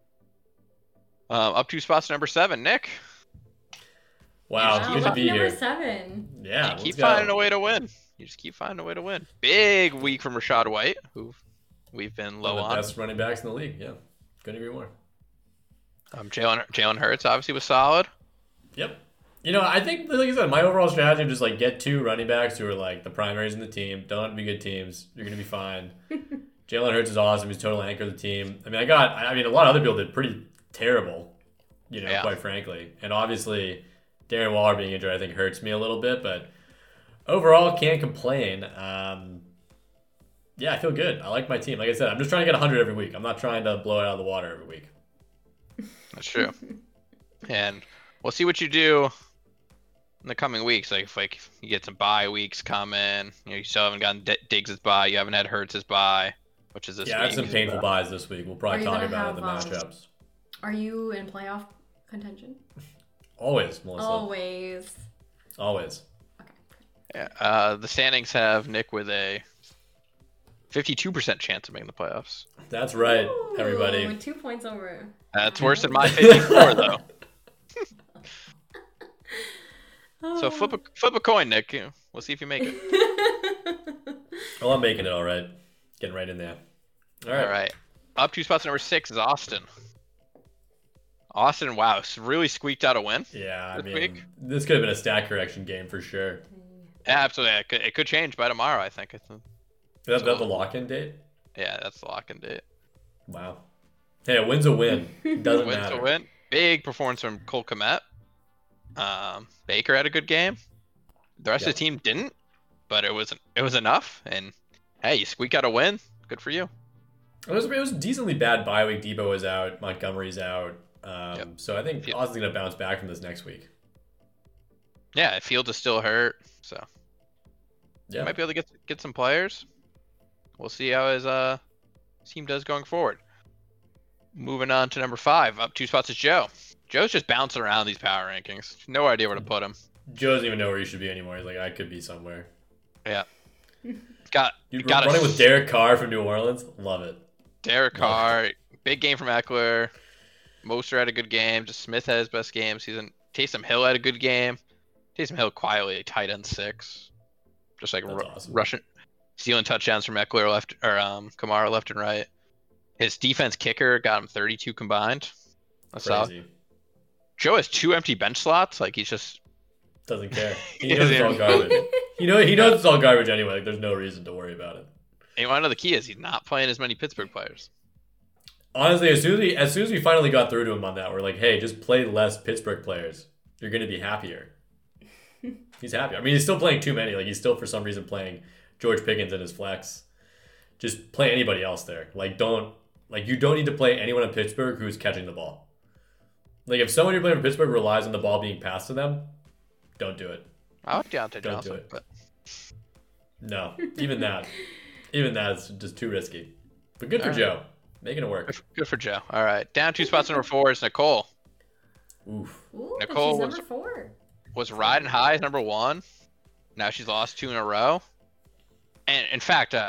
Um, up two spots, to number seven, Nick. Wow, Wow, good to lucky be number here. seven. Yeah, you let's keep go. finding a way to win. You just keep finding a way to win. Big week from Rashad White, who we've been low One of the on. best running backs in the league. Yeah, couldn't agree more. Um, Jalen Jalen Hurts obviously was solid. Yep. You know, I think, like I said, my overall strategy is just like get two running backs who are like the primaries in the team. Don't have to be good teams. You're gonna be fine. Jalen Hurts is awesome. He's total anchor of the team. I mean, I got. I mean, a lot of other people did pretty terrible. You know, Yeah. quite frankly, and obviously, Darren Waller being injured, I think, hurts me a little bit. But overall, can't complain. Um, yeah, I feel good. I like my team. Like I said, I'm just trying to get one hundred every week. I'm not trying to blow it out of the water every week. That's true. And we'll see what you do in the coming weeks. Like if like you get some bye weeks coming, you know, you still haven't gotten D- Diggs' bye, you haven't had Hurts' bye, which is this Yeah, I have week. some painful buys this week. We'll probably Are you talk gonna about it in the have, um, matchups. Are you in playoff contention? Always, Melissa. Always. Always. Yeah, uh, the standings have Nick with a fifty-two percent chance of making the playoffs. That's right, Ooh, everybody. Two points over. That's worse than my fifty-four though. So flip a flip a coin, Nick. We'll see if you make it. Well, I'm making it all right. Getting right in there. All right. All right. Up two spots, number six is Austin. Austin, wow, really squeaked out a win. Yeah, I this mean, week. this could have been a stat correction game for sure. Yeah, absolutely. It could, it could change by tomorrow, I think. I think. Is that, that the lock-in date? Yeah, that's the lock-in date. Wow. Hey, a win's a win. Doesn't Win's matter. a win. Big performance from Cole Kmet. Um, Baker had a good game. The rest Yep. of the team didn't, but it was it was enough. And hey, you squeak out a win. Good for you. It was, it was a decently bad bye week. Debo was out. Montgomery's out. Um, Yep. So I think Yep. Austin's going to bounce back from this next week. Yeah, Fields is still hurt, so Yeah. might be able to get get some players. We'll see how his uh team does going forward. Moving on to number five, up two spots is Joe. Joe's just bouncing around these power rankings. No idea where to put him. Joe doesn't even know where he should be anymore. He's like, I could be somewhere. Got You got running a with Derek Carr from New Orleans? Love it. Derek Carr, big game from Eckler. Mostert had a good game. Just Smith had his best game season. Taysom Hill had a good game. Taysom Hill quietly tight end six, just like That's ru- awesome. rushing, stealing touchdowns from Eckler left or um Kamara left and right. His defense kicker got him thirty-two combined. That's solid. Crazy. Joe has two empty bench slots. Like he's just Doesn't care. He He knows it's all doesn't- garbage. You know, he knows it's all garbage anyway. Like, there's no reason to worry about it. And you want to know the key is he's not playing as many Pittsburgh players. Honestly, as soon as we as soon as we finally got through to him on that, we're like, hey, just play less Pittsburgh players. You're gonna be happier. He's happy. I mean, he's still playing too many. Like he's still for some reason playing George Pickens in his flex. Just play anybody else there. Like don't like you don't need to play anyone in Pittsburgh who's catching the ball. Like if someone you're playing for Pittsburgh relies on the ball being passed to them, don't do it. I like Deontay Don't do Johnson, it. but No, even that, even that is just too risky. But good for All right. Joe, making it work. good for, good for Joe. All right, down two spots. Number four is Nicole. Oof. Ooh, but Nicole she's was- number four. Was riding high as number one. Now she's lost two in a row. And in fact, uh,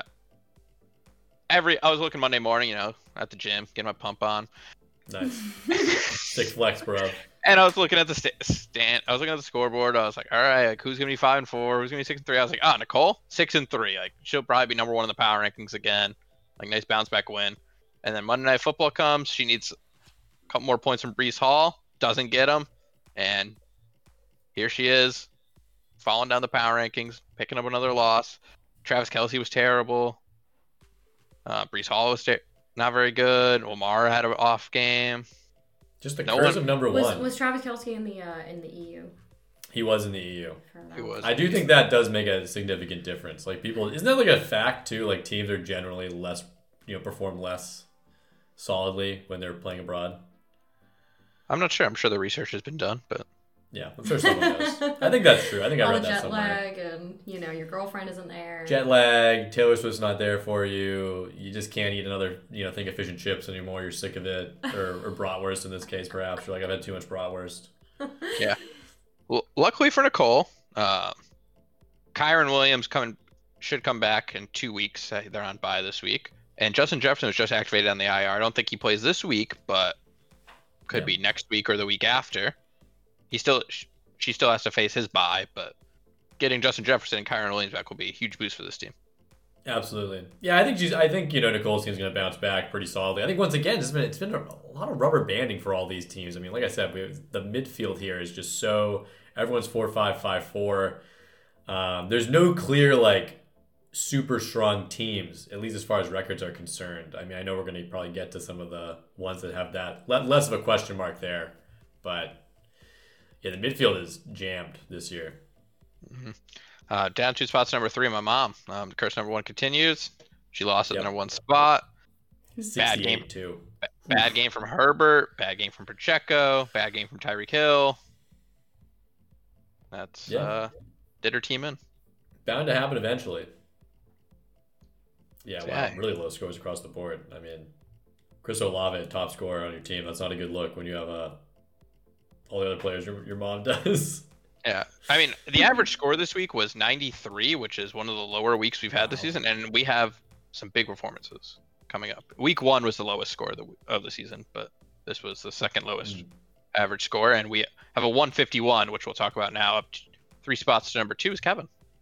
every I was looking Monday morning, you know, at the gym, getting my pump on, Nice. Sick flex, bro. and I was looking at the sta stand. I was looking at the scoreboard. I was like, all right, like who's gonna be five and four? Who's gonna be six and three? I was like, oh, Nicole, six and three. Like she'll probably be number one in the power rankings again. Like nice bounce back win. And then Monday Night Football comes. She needs a couple more points from Brees Hall. Doesn't get them, and here she is, falling down the power rankings, picking up another loss. Travis Kelce was terrible. Uh, Brees Hall was ter- not very good. Omar had an off game. Just the No curse one- of number Was one. was Travis Kelce in the uh, in the E U? He was in the E U. For He that? was. I do think that does make a significant difference. Like people, isn't that like a fact too? Like teams are generally less, you know, perform less solidly when they're playing abroad. I'm not sure. I'm sure the research has been done, but Yeah, I'm sure someone knows. I think that's true. I think I All read the that jet somewhere. lag and you know your girlfriend isn't there. Jet lag, Taylor Swift's not there for you. You just can't eat another, you know, thing of fish and chips anymore. You're sick of it, or, or bratwurst in this case, perhaps. You're like, I've had too much bratwurst. L- luckily for Nicole, uh, Kyron Williams coming should come back in two weeks. Uh, They're on bye this week, and Justin Jefferson was just activated on the I R. I don't think he plays this week, but could Yeah. be next week or the week after. He still, sh- she still has to face his bye, but getting Justin Jefferson and Kyron Williams back will be a huge boost for this team. Absolutely. Yeah, I think she's. I think you know Nicole's team's going to bounce back pretty solidly. I think once again, it's been it's been a lot of rubber banding for all these teams. I mean, like I said, we, the midfield here is just so everyone's four five five four. Um, there's no clear like super strong teams, at least as far as records are concerned. I mean, I know we're going to probably get to some of the ones that have that le- less of a question mark there, but yeah, the midfield is jammed this year. Uh, down two spots, number three, my mom. Um, the curse number one continues. She lost at Yep. the number one spot. Bad sixty-eight game. too. Bad game from Herbert. Bad game from Pacheco. Bad game from Tyreek Hill. That's Yeah. uh, did her team in. Bound to happen eventually. Yeah, wow. Yeah. Really low scores across the board. I mean, Chris Olave, top scorer on your team. That's not a good look when you have uh, all the other players your, your mom does. Yeah, I mean the average score this week was ninety-three, which is one of the lower weeks we've had this Wow. season, and we have some big performances coming up. Week one was the lowest score of the, of the season, but this was the second lowest Mm. average score, and we have a one fifty-one, which we'll talk about now. Up to three spots to number two is Kevin.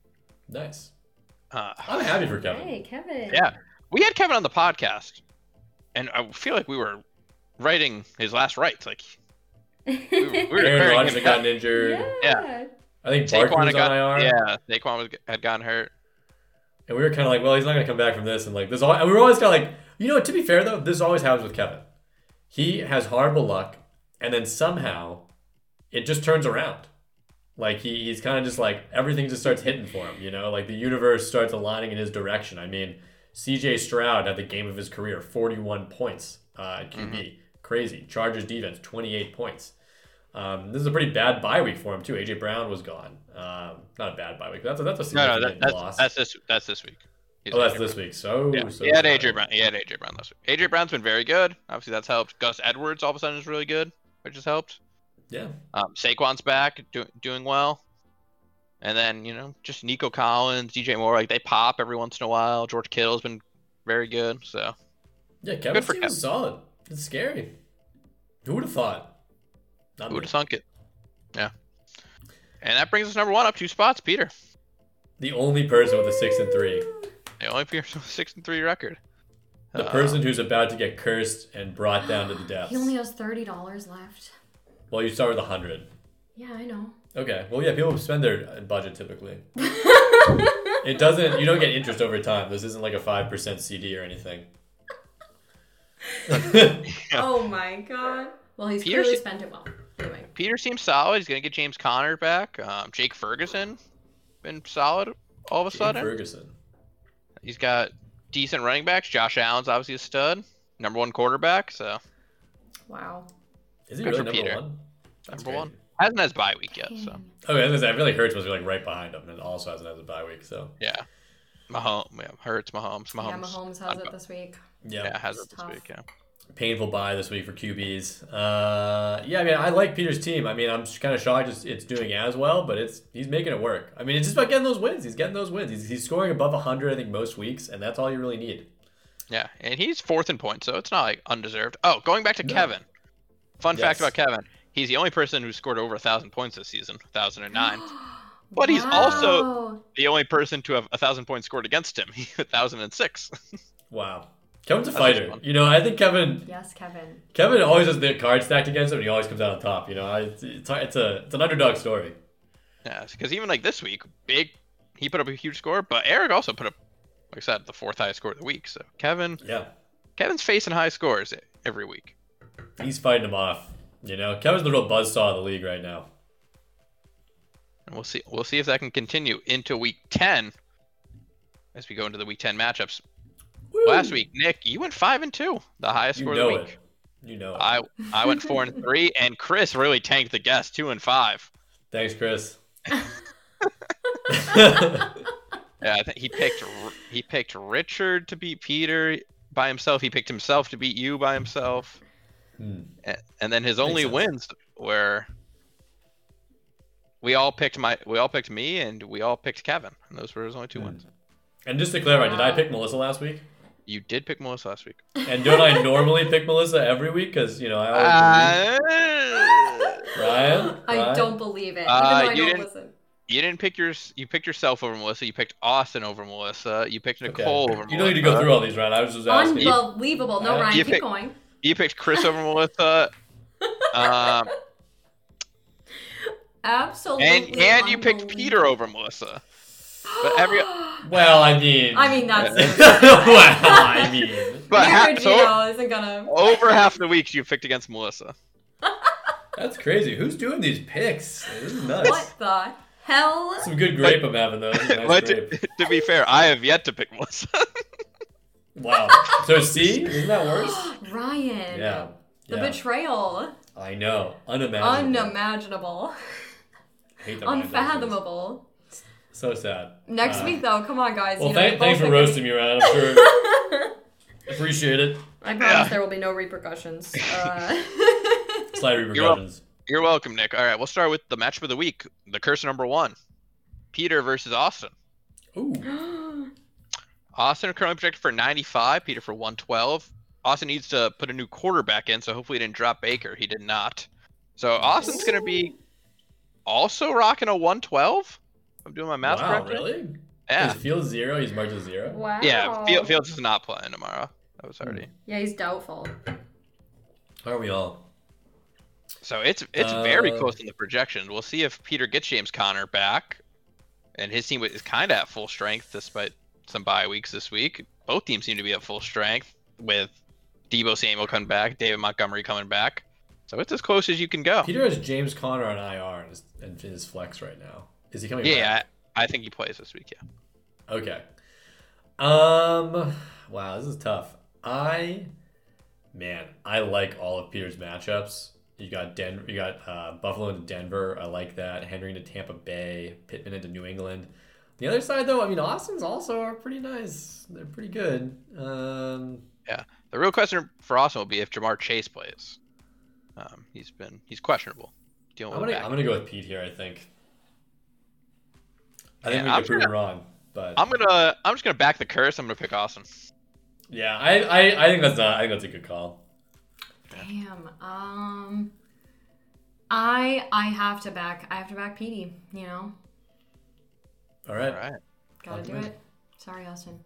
Nice. Uh, I'm happy for Kevin. Hey, Kevin. yeah, we had Kevin on the podcast, and I feel like we were writing his last rights. Like we were, we were Aaron comparing Rodgers him had gotten to- injured. Yeah. I think Barkley Saquon was had got, on I R. yeah, Saquon was, had gotten hurt. And we were kind of like, well, he's not going to come back from this. And like this, all, and we were always kind of like, you know, to be fair though, this always happens with Kevin. He has horrible luck, and then somehow it just turns around. Like he, he's kind of just like everything just starts hitting for him, you know, like the universe starts aligning in his direction. I mean, C J Stroud had the game of his career, forty-one points uh, at Q B. Mm-hmm. Crazy. Chargers defense, twenty-eight points. Um, this is a pretty bad bye week for him too. A J Brown was gone. Um, not a bad bye week. That's a, that's a No, significant no, that, that's, loss. that's this that's this week. He's oh, that's A J this Brown. week. So, Yeah, so he had sorry. A J Brown. He had A J Brown this week. A J Brown's been very good. Obviously, that's helped. Gus Edwards all of a sudden is really good, which has helped. Yeah. Um, Saquon's back, do, doing well. And then, you know, just Nico Collins, D J Moore, like they pop every once in a while. George Kittle's been very good. So Yeah, Kevin's for team is solid. It's scary. Who would have thought? Not who would me. have thunk it? Yeah. And that brings us number one up two spots, Peter. The only person with a six and three. The only person with a six and three record. The Uh, person who's about to get cursed and brought down to the depths. He only has thirty dollars left. Well, you start with a hundred. Yeah, I know. Okay. Well, yeah, people spend their budget typically. It doesn't. You don't get interest over time. This isn't like a five percent C D or anything. Oh my god. Well, he's Peter clearly se- spent it well. Anyway. Peter seems solid. He's gonna get James Conner back. Um, Jake Ferguson been solid all of a Jake sudden. Ferguson. He's got decent running backs. Josh Allen's obviously a stud, number one quarterback. So Wow. Is he Good really for number Peter. one? That's number crazy. one hasn't had his bye week yet. So Okay, I was gonna say, I feel like Hurts must be like right behind him, and also hasn't had a bye week. So yeah, Mahomes, yeah, Hurts, Mahomes, Mahomes. Yeah, Mahomes has it this week. yeah, Yeah, has It's it this tough. week. Yeah. painful bye this week for Q Bs. Uh, yeah, I mean, I like Peter's team. I mean, I'm just kind of shocked it's, it's doing as well, but it's he's making it work. I mean, it's just about getting those wins. He's getting those wins. He's, he's scoring above one hundred, I think, most weeks, and that's all you really need. Yeah, and he's fourth in points, so it's not like undeserved. Oh, going back to No. Kevin. Fun fact Yes. about Kevin: he's the only person who scored over a thousand points this season, one thousand nine. But he's also Wow. the only person to have a thousand points scored against him. He one thousand six. Wow. Kevin's a That's just fighter. fun. You know, I think Kevin Yes, Kevin. Kevin always has the card stacked against him, and he always comes out on top. You know, I, it's, it's, it's, a, it's an underdog story. Yeah, because even like this week, big, he put up a huge score, but Eric also put up, like I said, the fourth highest score of the week. So Kevin, Yeah. Kevin's facing high scores every week. He's fighting him off. You know, Kevin's the real buzzsaw of the league right now. And we'll see. We'll see if that can continue into week ten, as we go into the week ten matchups. Woo! Last week, Nick, you went five and two, the highest You score know of the it. week. You know it. I I went four and three, and Chris really tanked the guess, two and five. Thanks, Chris. Yeah, I think he picked R- he picked Richard to beat Peter by himself. He picked himself to beat you by himself, Hmm. and, and then his only sense. wins were we all picked my we all picked me, and we all picked Kevin, and those were his only two Hmm. wins. And just to clarify, did I pick Melissa last week? You did pick Melissa last week. And don't I normally pick Melissa every week? Because, you know, I always Uh, believe. Ryan? I Ryan? don't believe it. Even Uh, though I you don't didn't- listen. you didn't pick your you picked yourself over Melissa. You picked Austin over Melissa. You picked Okay. Nicole over. You don't need to go Melissa. through all these, Ryan. I was just asking. Unbelievable. No, Uh, Ryan, you keep pick- going. You picked Chris over Melissa. Um, Absolutely. and and you picked Peter over Melissa. But every Well, I mean. I mean, that's. well, I mean. but Peter half, so Gino isn't gonna. over half the weeks you picked against Melissa. That's crazy. Who's doing these picks? This is nuts. What the hell? Some good grape I'm having, though. This is nice But grape. to, to be fair, I have yet to pick Melissa. Wow. So, see? Isn't that worse? Ryan. Yeah. The yeah. betrayal. I know. Unimaginable. Unimaginable. Hate that Ryan does this. Unfathomable. So sad. Next Uh, week, though, come on, guys. Well, you know, thank, you thanks both for pick roasting me, Ryan. I'm sure. Appreciate it. I promise Yeah. there will be no repercussions. Uh, Slight repercussions. You're welcome, Nick. All right, we'll start with the matchup of the week. The curse number one. Peter versus Austin. Ooh. Austin currently projected for ninety-five, Peter for one twelve. Austin needs to put a new quarterback in, so hopefully he didn't drop Baker. He did not. So Austin's going to be also rocking a one twelve. I'm doing my math Wow, correctly. really? Yeah. Is Fields zero? He's marked as zero? Wow. Yeah, Field, Fields is not playing tomorrow. That was already. Yeah, he's doubtful. Are we all? So it's it's very Uh, close in the projection. We'll see if Peter gets James Conner back, and his team is kind of at full strength despite some bye weeks this week. Both teams seem to be at full strength with Deebo Samuel coming back, David Montgomery coming back. So it's as close as you can go. Peter has James Conner on I R in his, in his flex right now. Is he coming Yeah, back? I, I think he plays this week. Yeah. Okay. Um. Wow, this is tough. I, man, I like all of Peter's matchups. You got Den, you got uh, Buffalo into Denver. I like that. Henry into Tampa Bay. Pittman into New England. The other side, though, I mean, Austin's also are pretty nice. They're pretty good. Um. Yeah. The real question for Austin will be if Jamar Chase plays. Um, he's been he's questionable. Dealing I'm with gonna back. I'm gonna go with Pete here. I think. I think Yeah, we I'm can prove gonna- it wrong, but I'm gonna I'm just gonna back the curse. I'm gonna pick Austin. yeah, I, I I think that's not. I think that's a good call. Damn. Um. I I have to back. I have to back Petey. You know. All right. All right. Gotta do Optimism. it. Sorry, Austin.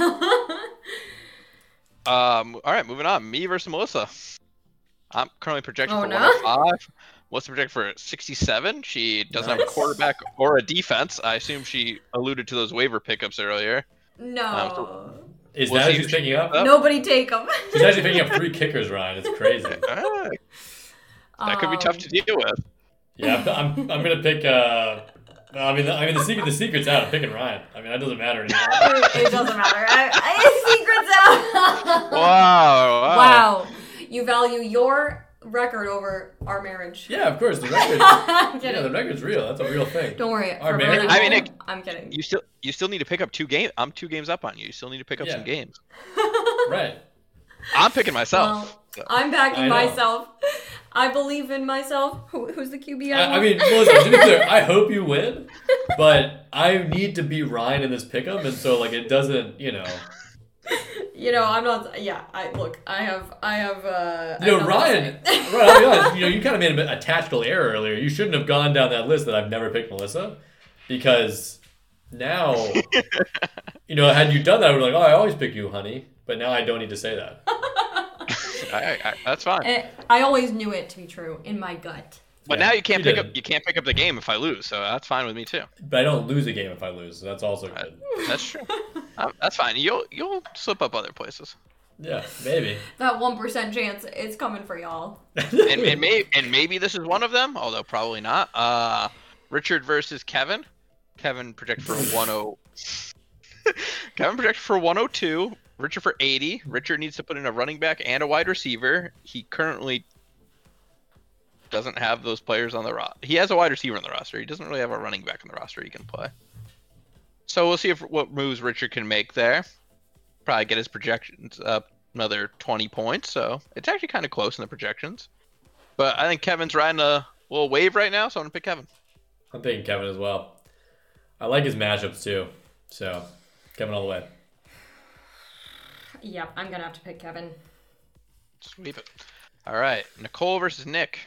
Um. All right. Moving on. Me versus Melissa. I'm currently projected Oh, for no? one oh five. Melissa projected for sixty-seven. She doesn't have a Nice. quarterback or a defense. I assume she alluded to those waiver pickups earlier. No. Is We'll that see who she's who she picking up? picks up. Nobody take him. She's actually picking up three kickers, Ryan. It's crazy. Ah, that could be tough Um, to deal with. Yeah, I'm, I'm, I'm gonna pick. Uh, I mean, the, I mean, the secret, the secret's out. I'm picking Ryan. I mean, that doesn't matter anymore. It doesn't matter. I, I, secrets out. Wow. Wow. Wow. You value your record over our marriage. Yeah, of course, the record. I'm Yeah, kidding. the record's real. That's a real thing. Don't worry. Our for marriage- everyone I at mean, home, Nick, I'm kidding. You still you still need to pick up two games. I'm two games up on you. You still need to pick up some Yeah. games. Right. I'm picking myself. Well, I'm backing I know. myself. I believe in myself. Who, who's the Q B? I, I want? mean, listen, to be clear, I hope you win, but I need to beat Ryan in this pick'em, and so like it doesn't, you know. you know, I'm not. Yeah, I look. I have. I have. Uh, I You know, have nothing Ryan, to say. Ryan, I'll be honest, you know, you kind of made a tactical error earlier. You shouldn't have gone down that list that I've never picked Melissa, because now, you know, had you done that, I would be like, oh, I always pick you, honey. But now I don't need to say that. I, I, that's fine. Eh, I always knew it to be true in my gut. But Yeah, now you can't you pick did. up you can't pick up the game if I lose, so that's fine with me too. But I don't lose a game if I lose, so that's also good. That's true. Um, that's fine. You'll you'll slip up other places, Yeah, maybe. That one percent chance, it's coming for y'all. and and, may, and maybe this is one of them, although probably not. Uh, Richard versus Kevin. Kevin projected for one oh. Kevin projected for one oh two. Richard for eighty. Richard needs to put in a running back and a wide receiver. He currently doesn't have those players on the roster. He has a wide receiver on the roster. He doesn't really have a running back on the roster he can play. So we'll see if what moves Richard can make there. Probably get his projections up another twenty points. So it's actually kind of close in the projections. But I think Kevin's riding a little wave right now, so I'm gonna pick Kevin. I'm picking Kevin as well. I like his matchups too. So, Kevin all the way. Yep, I'm gonna have to pick Kevin. Sweep it. All right, Nicole versus Nick.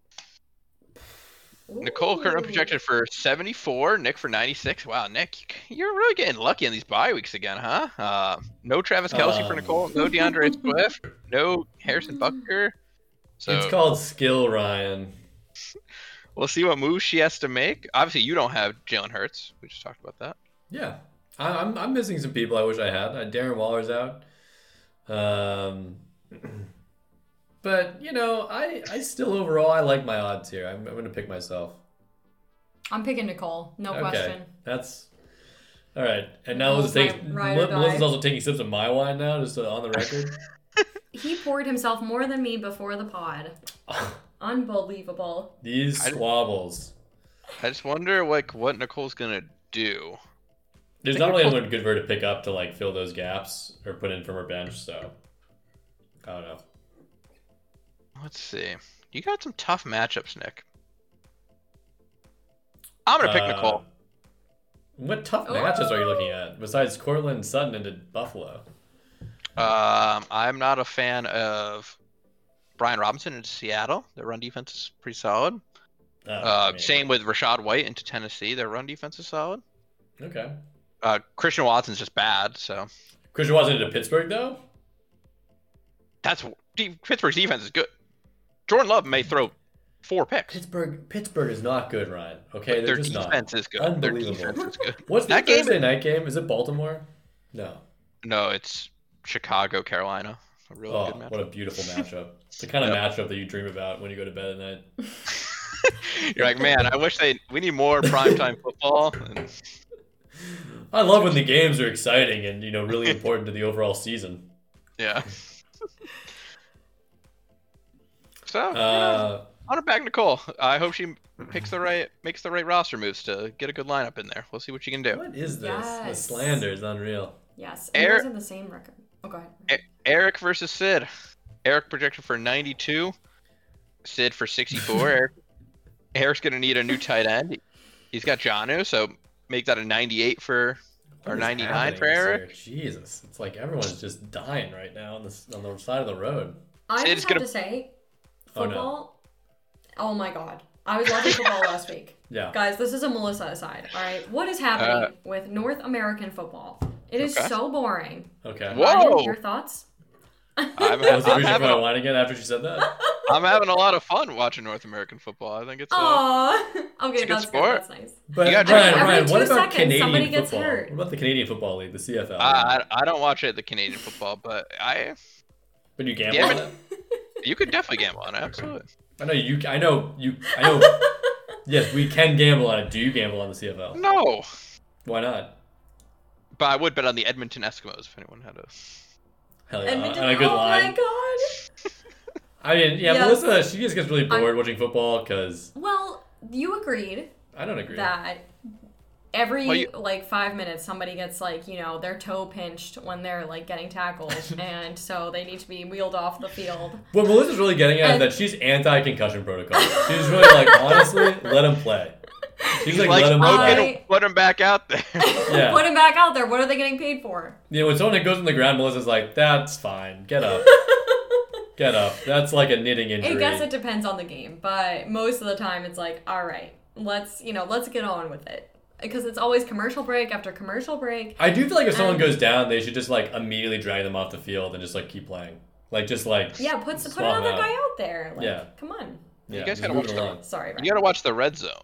Nicole currently projected for seventy-four, Nick for ninety-six. Wow, Nick, you're really getting lucky on these bye weeks again, huh? Uh, no Travis Kelce for Um. Nicole, no DeAndre Swift, no Harrison Butker. So It's called skill, Ryan. we'll see what moves she has to make. Obviously, you don't have Jalen Hurts. We just talked about that. Yeah. I, I'm I'm missing some people I wish I had. Uh, Darren Waller's out. Um, but, you know, I, I still overall, I like my odds here. I'm, I'm going to pick myself. I'm picking Nicole, no Okay. question. That's all right. And now Nicole's Melissa's, taking, my ride or Melissa's die. also taking sips of my wine now, just uh, on the record. He poured himself more than me before the pod. Unbelievable. These I- squabbles. I just wonder, like, what Nicole's gonna do. There's not really anyone good for her to pick up to like fill those gaps or put in from her bench. So I don't know. Let's see. You got some tough matchups, Nick. I'm gonna pick Uh, Nicole. What tough matchups are you looking at besides Cortland and Sutton into Buffalo? Um, I'm not a fan of Brian Robinson in Seattle. Their run defense is pretty solid. Uh, Uh, I mean, same with Rashad White into Tennessee. Their run defense is solid. Okay. Uh, Christian Watson's just bad, so Christian Watson into Pittsburgh though. that's D- Pittsburgh's defense is good. Jordan Love may throw four picks. Pittsburgh Pittsburgh is not good, Ryan. Okay, But they're their just defense not. is good. Their Unbelievable. defense is good. What's the That game- Thursday night game? Is it Baltimore? No. No, it's Chicago, Carolina. A really Oh, good matchup. what a beautiful matchup. The kind of Yep. matchup that you dream about when you go to bed at night. You're like, man, I wish they. We need more primetime football. And I love when the games are exciting and you know really important to the overall season. yeah. So Uh, on it back, Nicole. I hope she picks the right, makes the right roster moves to get a good lineup in there. We'll see what she can do. what is this? The Yes. slander is unreal. Yes, Air- it was in the same record. Oh, go ahead. E- Eric versus Sid. Eric projected for ninety-two. Sid for sixty-four. Eric, Eric's gonna need a new tight end. He's got Jonnu, so make that a ninety-eight for What or is ninety-nine happening for this Eric. year? Jesus, it's like everyone's just dying right now on this on the side of the road. I Sid's just have gonna- to say, Oh, no. football. Oh, my god, I was watching football last week, Yeah. guys. This is a Melissa aside. All right, what is happening with North American football? It is Okay. so boring. Okay. Whoa! Ryan, your thoughts? I'm, Was the I'm, reason for having my a, line again after she said that? I'm having a lot of fun watching North American football. I think it's. Uh, Oh, okay, it's a good that's sport. good. That's nice. But You gotta Ryan, check- Ryan, Every what two about seconds, Canadian somebody gets football? hurt. What about the Canadian Football League, the C F L? I, I don't watch it, the Canadian football, but I but you gamble Yeah, on but- it? you could definitely gamble on it. Absolutely. I know you. I know you. I know. Yes, we can gamble on it. Do you gamble on the C F L? No, Why not? but I would bet on the Edmonton Eskimos if anyone had a. Hell yeah, Edmonton- on a good oh line. my god. I mean, yeah, Yes. Melissa, she just gets really bored watching football because Well, you agreed I don't agree. that every Well, you- like five minutes somebody gets like you know their toe pinched when they're like getting tackled, and so they need to be wheeled off the field. What Melissa's really getting at And- is that she's anti-concussion protocol. She's really like, honestly, let him play. She's like, like let him I- play. broken, put him back out there. Yeah. Put him back out there. What are they getting paid for? You know, when someone goes on the ground, Melissa's like, that's fine. Get up. Get up. That's like a knitting injury. I guess it depends on the game, but most of the time it's like, all right, let's you know, let's get on with it because it's always commercial break after commercial break. I do feel like if someone And- goes down, they should just like immediately drag them off the field and just like keep playing. Like just like Yeah, put put swap 'em another out. guy out there. Like, Yeah. come on. Yeah, You guys just gotta move watch it the- along. Sorry, Ryan. You gotta watch the red zone.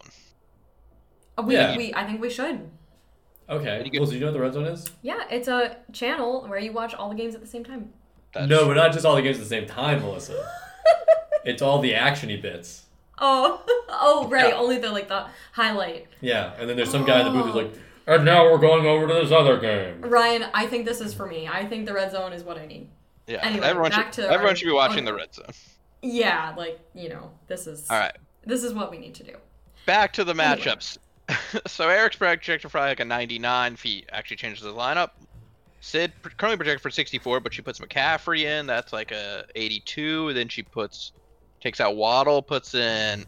Uh, We, Yeah. we I think we should. Okay. You get- Well, do you know what the red zone is? Yeah, it's a channel where you watch all the games at the same time. That's- No, but not just all the games at the same time, Melissa. It's all the actiony bits. Oh, oh, right. Yeah. Only the like the highlight. Yeah, and then there's some guy in the booth who's Oh. like, and now we're going over to this other game. Ryan, I think this is for me. I think the red zone is what I need. Yeah. Anyway, everyone back should, to everyone our- should be watching okay. the red zone. Yeah, like you know, this is All right. this is what we need to do. Back to the Anyway. matchups. So Eric's projected for like a ninety-nine feet. Actually changes the lineup. Sid pr- currently projected for sixty-four, but she puts McCaffrey in. That's like a eighty-two. Then she puts takes out Waddle, puts in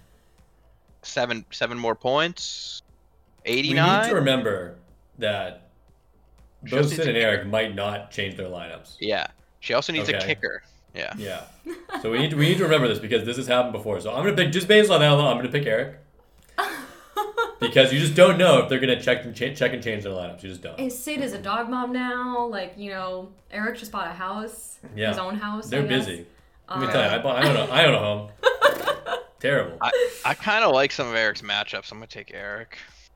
seven seven more points. We need eighty-nine. to remember that both Just Sid and needs a Eric might not change their lineups. Yeah. She also needs a Okay. kicker. Yeah. Yeah. So we need to, we need to remember this because this has happened before. So I'm gonna pick just based on that alone. I'm gonna pick Eric because you just don't know if they're gonna check and cha- check and change their lineups. You just don't. And Sid is a dog mom now. Like you know, Eric just bought a house, Yeah. his own house. They're I guess. busy. Let me Um, tell you, I, bought, I own a, I own a home. Terrible. I, I kind of like some of Eric's matchups. I'm gonna take Eric.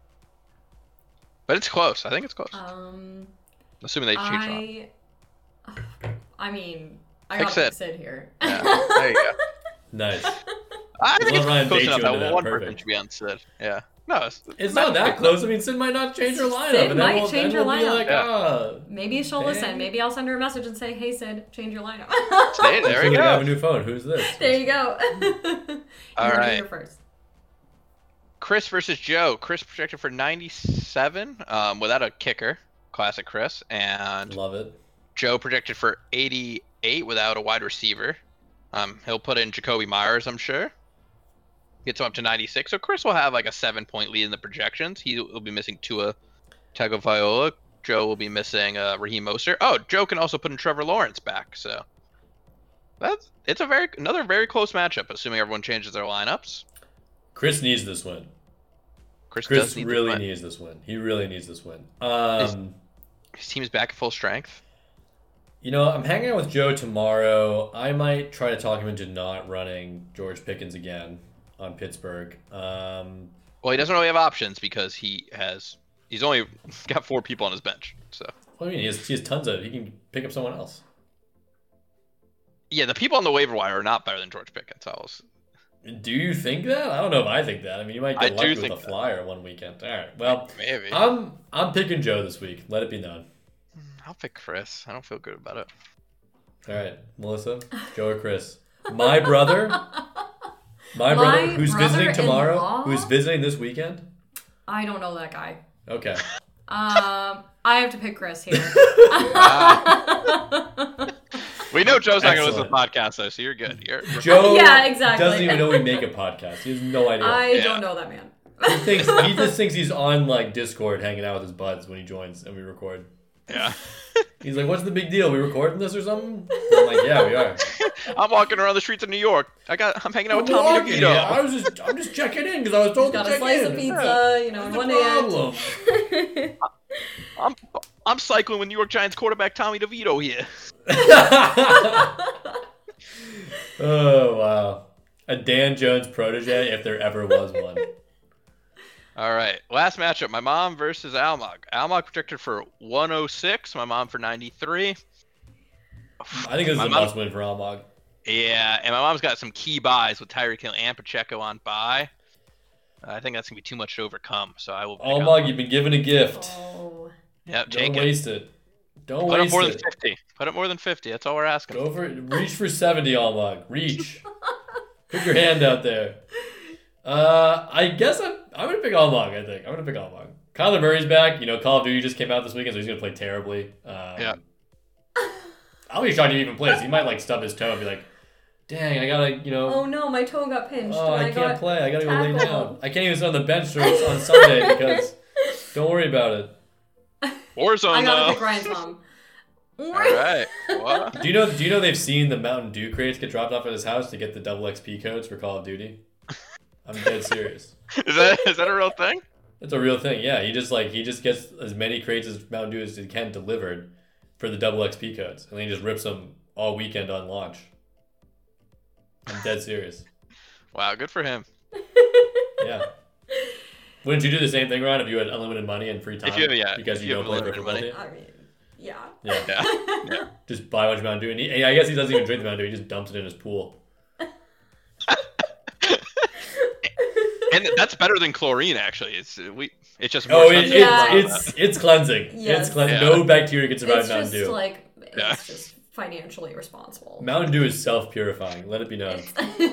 But it's close. I think it's close. Um, Assuming they change on. I, I mean, I Pick got Sid. to Sid here. Yeah, there you go. Nice. I Just think let it's Ryan close bait enough you into that that. one person Perfect. should be on Sid. Yeah. No, it's, It's not that close. I mean, Sid might not change her lineup. Sid and then might we'll, change then her we'll be lineup. like, Yeah. ah. Maybe she'll Dang. listen. Maybe I'll send her a message and say, "Hey Sid, change your lineup." See, there So we we have a go. new phone. Who's this? There you go. All You're right. here first. Chris versus Joe. Chris projected for ninety-seven um, without a kicker. Classic Chris. And Love it. Joe projected for eighty-eight without a wide receiver. Um, he'll put in Jacoby Myers, I'm sure. Gets him up to ninety-six. So Chris will have like a seven-point lead in the projections. He will be missing Tua Tagovailoa. Joe will be missing uh, Raheem Mostert. Oh, Joe can also put in Trevor Lawrence back. So that's it's a very another very close matchup, assuming everyone changes their lineups. Chris needs this win. Chris, Chris does need really to win. needs this win. He really needs this win. Um, His team is back at full strength. you know, I'm hanging out with Joe tomorrow. I might try to talk him into not running George Pickens again on Pittsburgh. Um, Well, he doesn't really have options because he has he's only got four people on his bench. So what do you mean? He has, he has tons of. He can pick up someone else. yeah, the people on the waiver wire are not better than George Pickens. I was, Do you think that? I don't know if I think that. I mean, you might I get do lucky with think a that. flyer one weekend. All right. Well, maybe. I'm I'm picking Joe this week. Let it be known. I'll pick Chris. I don't feel good about it. All right, Melissa, Joe or Chris? My brother, my My brother, who's visiting tomorrow, brother-in-law? who's visiting this weekend. I don't know that guy. Okay. Um, I have to pick Chris here. We know Joe's not going to listen to Excellent. the podcast though, so you're good. You're, you're Joe Yeah, exactly. doesn't even know we make a podcast. He has no idea. I Yeah. don't know that man. He thinks he just thinks he's on like Discord hanging out with his buds when he joins and we record. yeah. He's like, "What's the big deal? We recording this or something?" I'm like, "Yeah, we are." I'm walking around the streets of New York. I got. I'm hanging out with I'm Tommy walking DeVito. here. I was just, I'm just checking in because I was told Got to a check slice in. of pizza, you know, in What's one the hand. problem? I'm I'm cycling with New York Giants quarterback Tommy DeVito here. Oh wow, a Dan Jones protege if there ever was one. All right, last matchup. My mom versus Almog. Almog projected for one oh six. My mom for ninety-three. I think this is My a mom- must win for Almog. Yeah, and my mom's got some key buys with Tyreek Hill and Pacheco on buy. I think that's gonna be too much to overcome. So I will. pick Almog, Almog. you've been given a gift. Oh. Yep, Don't take it. waste it. Don't Put up waste more than it. fifty. Put up more than fifty. That's all we're asking. Go for it. Reach for seventy, Almog. Reach. Put your hand out there. Uh, I guess I'm. I'm gonna pick Almog. I think I'm gonna pick Almog. Kyler Murray's back. You know, Call of Duty just came out this weekend, so he's gonna play terribly. Um, Yeah. I'll be shocked if he even plays. He might like stub his toe and be like, "Dang, I gotta, you know." Oh no, my toe got pinched. Oh, and I can't got play. I gotta go lay tackled. down. I can't even sit on the bench on on Sunday because. Don't worry about it. Warzone. I gotta though. pick Ryan's mom. All right. What? Do you know? Do you know they've seen the Mountain Dew crates get dropped off at his house to get the double X P codes for Call of Duty? I'm dead serious. Is that is that a real thing? It's a real thing. Yeah, he just like he just gets as many crates as Mountain Dew as he can delivered for the double X P codes, and then he just rips them all weekend on launch. I'm dead serious. Wow, good for him. Yeah. Wouldn't you do the same thing, Ron, if you had unlimited money and free time? If you have- yeah, because if you, you don't have play for a unlimited football money. team? I mean, yeah. Yeah. Yeah. Yeah. Just buy a bunch of Mountain Dew, and he, I guess he doesn't even drink the Mountain Dew. He just dumps it in his pool. And that's better than chlorine, actually. It's uh, we. It's just more Oh, it, expensive. Yeah. it's it's it's cleansing. Yes. It's cleansing. Yeah. No bacteria can survive It's Mountain just Dew. like it's Yeah. just financially responsible. Mountain Dew is self-purifying. Let it be known.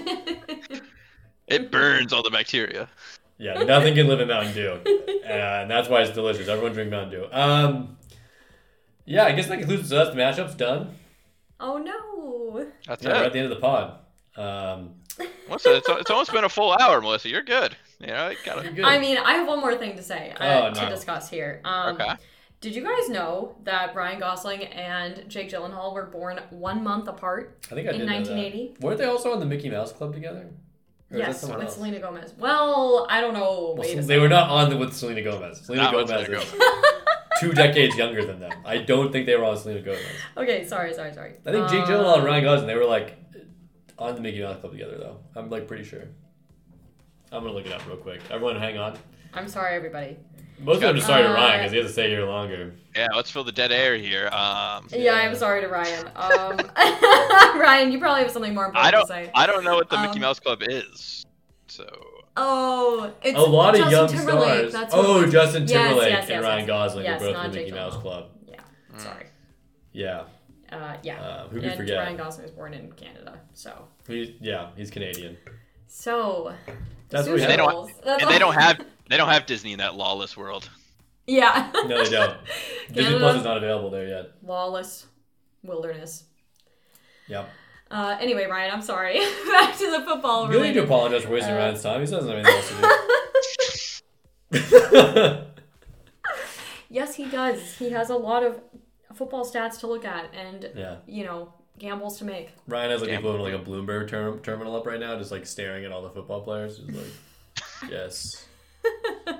It burns all the bacteria. Yeah, nothing can live in Mountain Dew, uh, and that's why it's delicious. Everyone drink Mountain Dew. Um, yeah, I guess that concludes us. The matchup's done. Oh no. That's Yeah, we're at it. the end of the pod. Um, Melissa, it's, it's almost been a full hour, Melissa. You're good. You know, you gotta. you're good. I mean, I have one more thing to say uh, Oh, to no. discuss here. Um, Okay. Did you guys know that Ryan Gosling and Jake Gyllenhaal were born one month apart? I think I in did know nineteen eighty? that. Weren't they also on the Mickey Mouse Club together? Or is that Yes, someone with else? Selena Gomez. Well, I don't know. Well, Wait a they second. were not on the with Selena Gomez. Selena Not with Gomez Selena is two decades younger than them. I don't think they were on Selena Gomez. Okay, sorry, sorry, sorry. I think Jake Um, Gyllenhaal and Ryan Gosling, they were like on the Mickey Mouse Club together though. I'm like pretty sure. I'm gonna look it up real quick. Everyone, hang on. I'm sorry, everybody. Most of them just sorry to Uh, Ryan because he has to stay here longer. Yeah, let's fill the dead air here. Um, Yeah, Yeah. I'm sorry to Ryan. Um, Ryan, you probably have something more important I don't. to say. I don't know what the Mickey Um, Mouse Club is. So Oh, it's A lot of Justin young Timberlake. stars. That's what Oh, it was. Justin Yes, Timberlake yes, yes, and Ryan yes. Gosling Yes, were both not in the Jake Mickey Mouse Gyllenhaal. Club. Yeah, Mm. sorry. Yeah. Uh, yeah. Uh, who could and forget? Ryan Gosling was born in Canada, so. He, yeah, he's Canadian. So. That's the what we Super have. They don't- Bowls. That's and they all- don't have they don't have Disney in that lawless world. Yeah. No, they don't. Disney Canada, Plus is not available there yet. lawless wilderness. Yep. Uh, anyway, Ryan, I'm sorry. Back to the football. You don't need to related- apologize for wasting Uh, Ryan's time. He doesn't have anything else to do. Yes, he does. He has a lot of football stats to look at and, Yeah. you know, gambles to make. Ryan has like the Damn. equivalent of like a Bloomberg term- terminal up right now, just like staring at all the football players. Just like, yes.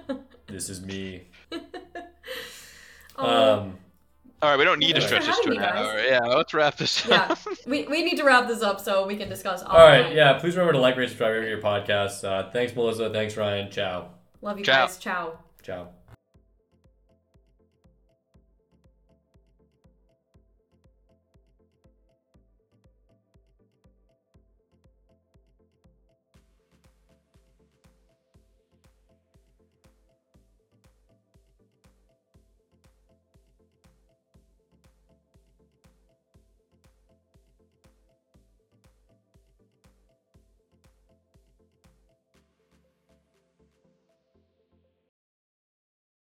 This is me. Oh. Um, All right, we don't need to Thanks for stretch this to having an me, guys. hour. Yeah, let's wrap this Yeah, up. we, we need to wrap this up so we can discuss. all right, yeah. Please remember to like, rate, subscribe, rate your podcast. Uh, thanks, Melissa. Thanks, Ryan. Ciao. Love you Ciao. guys. Ciao. Ciao.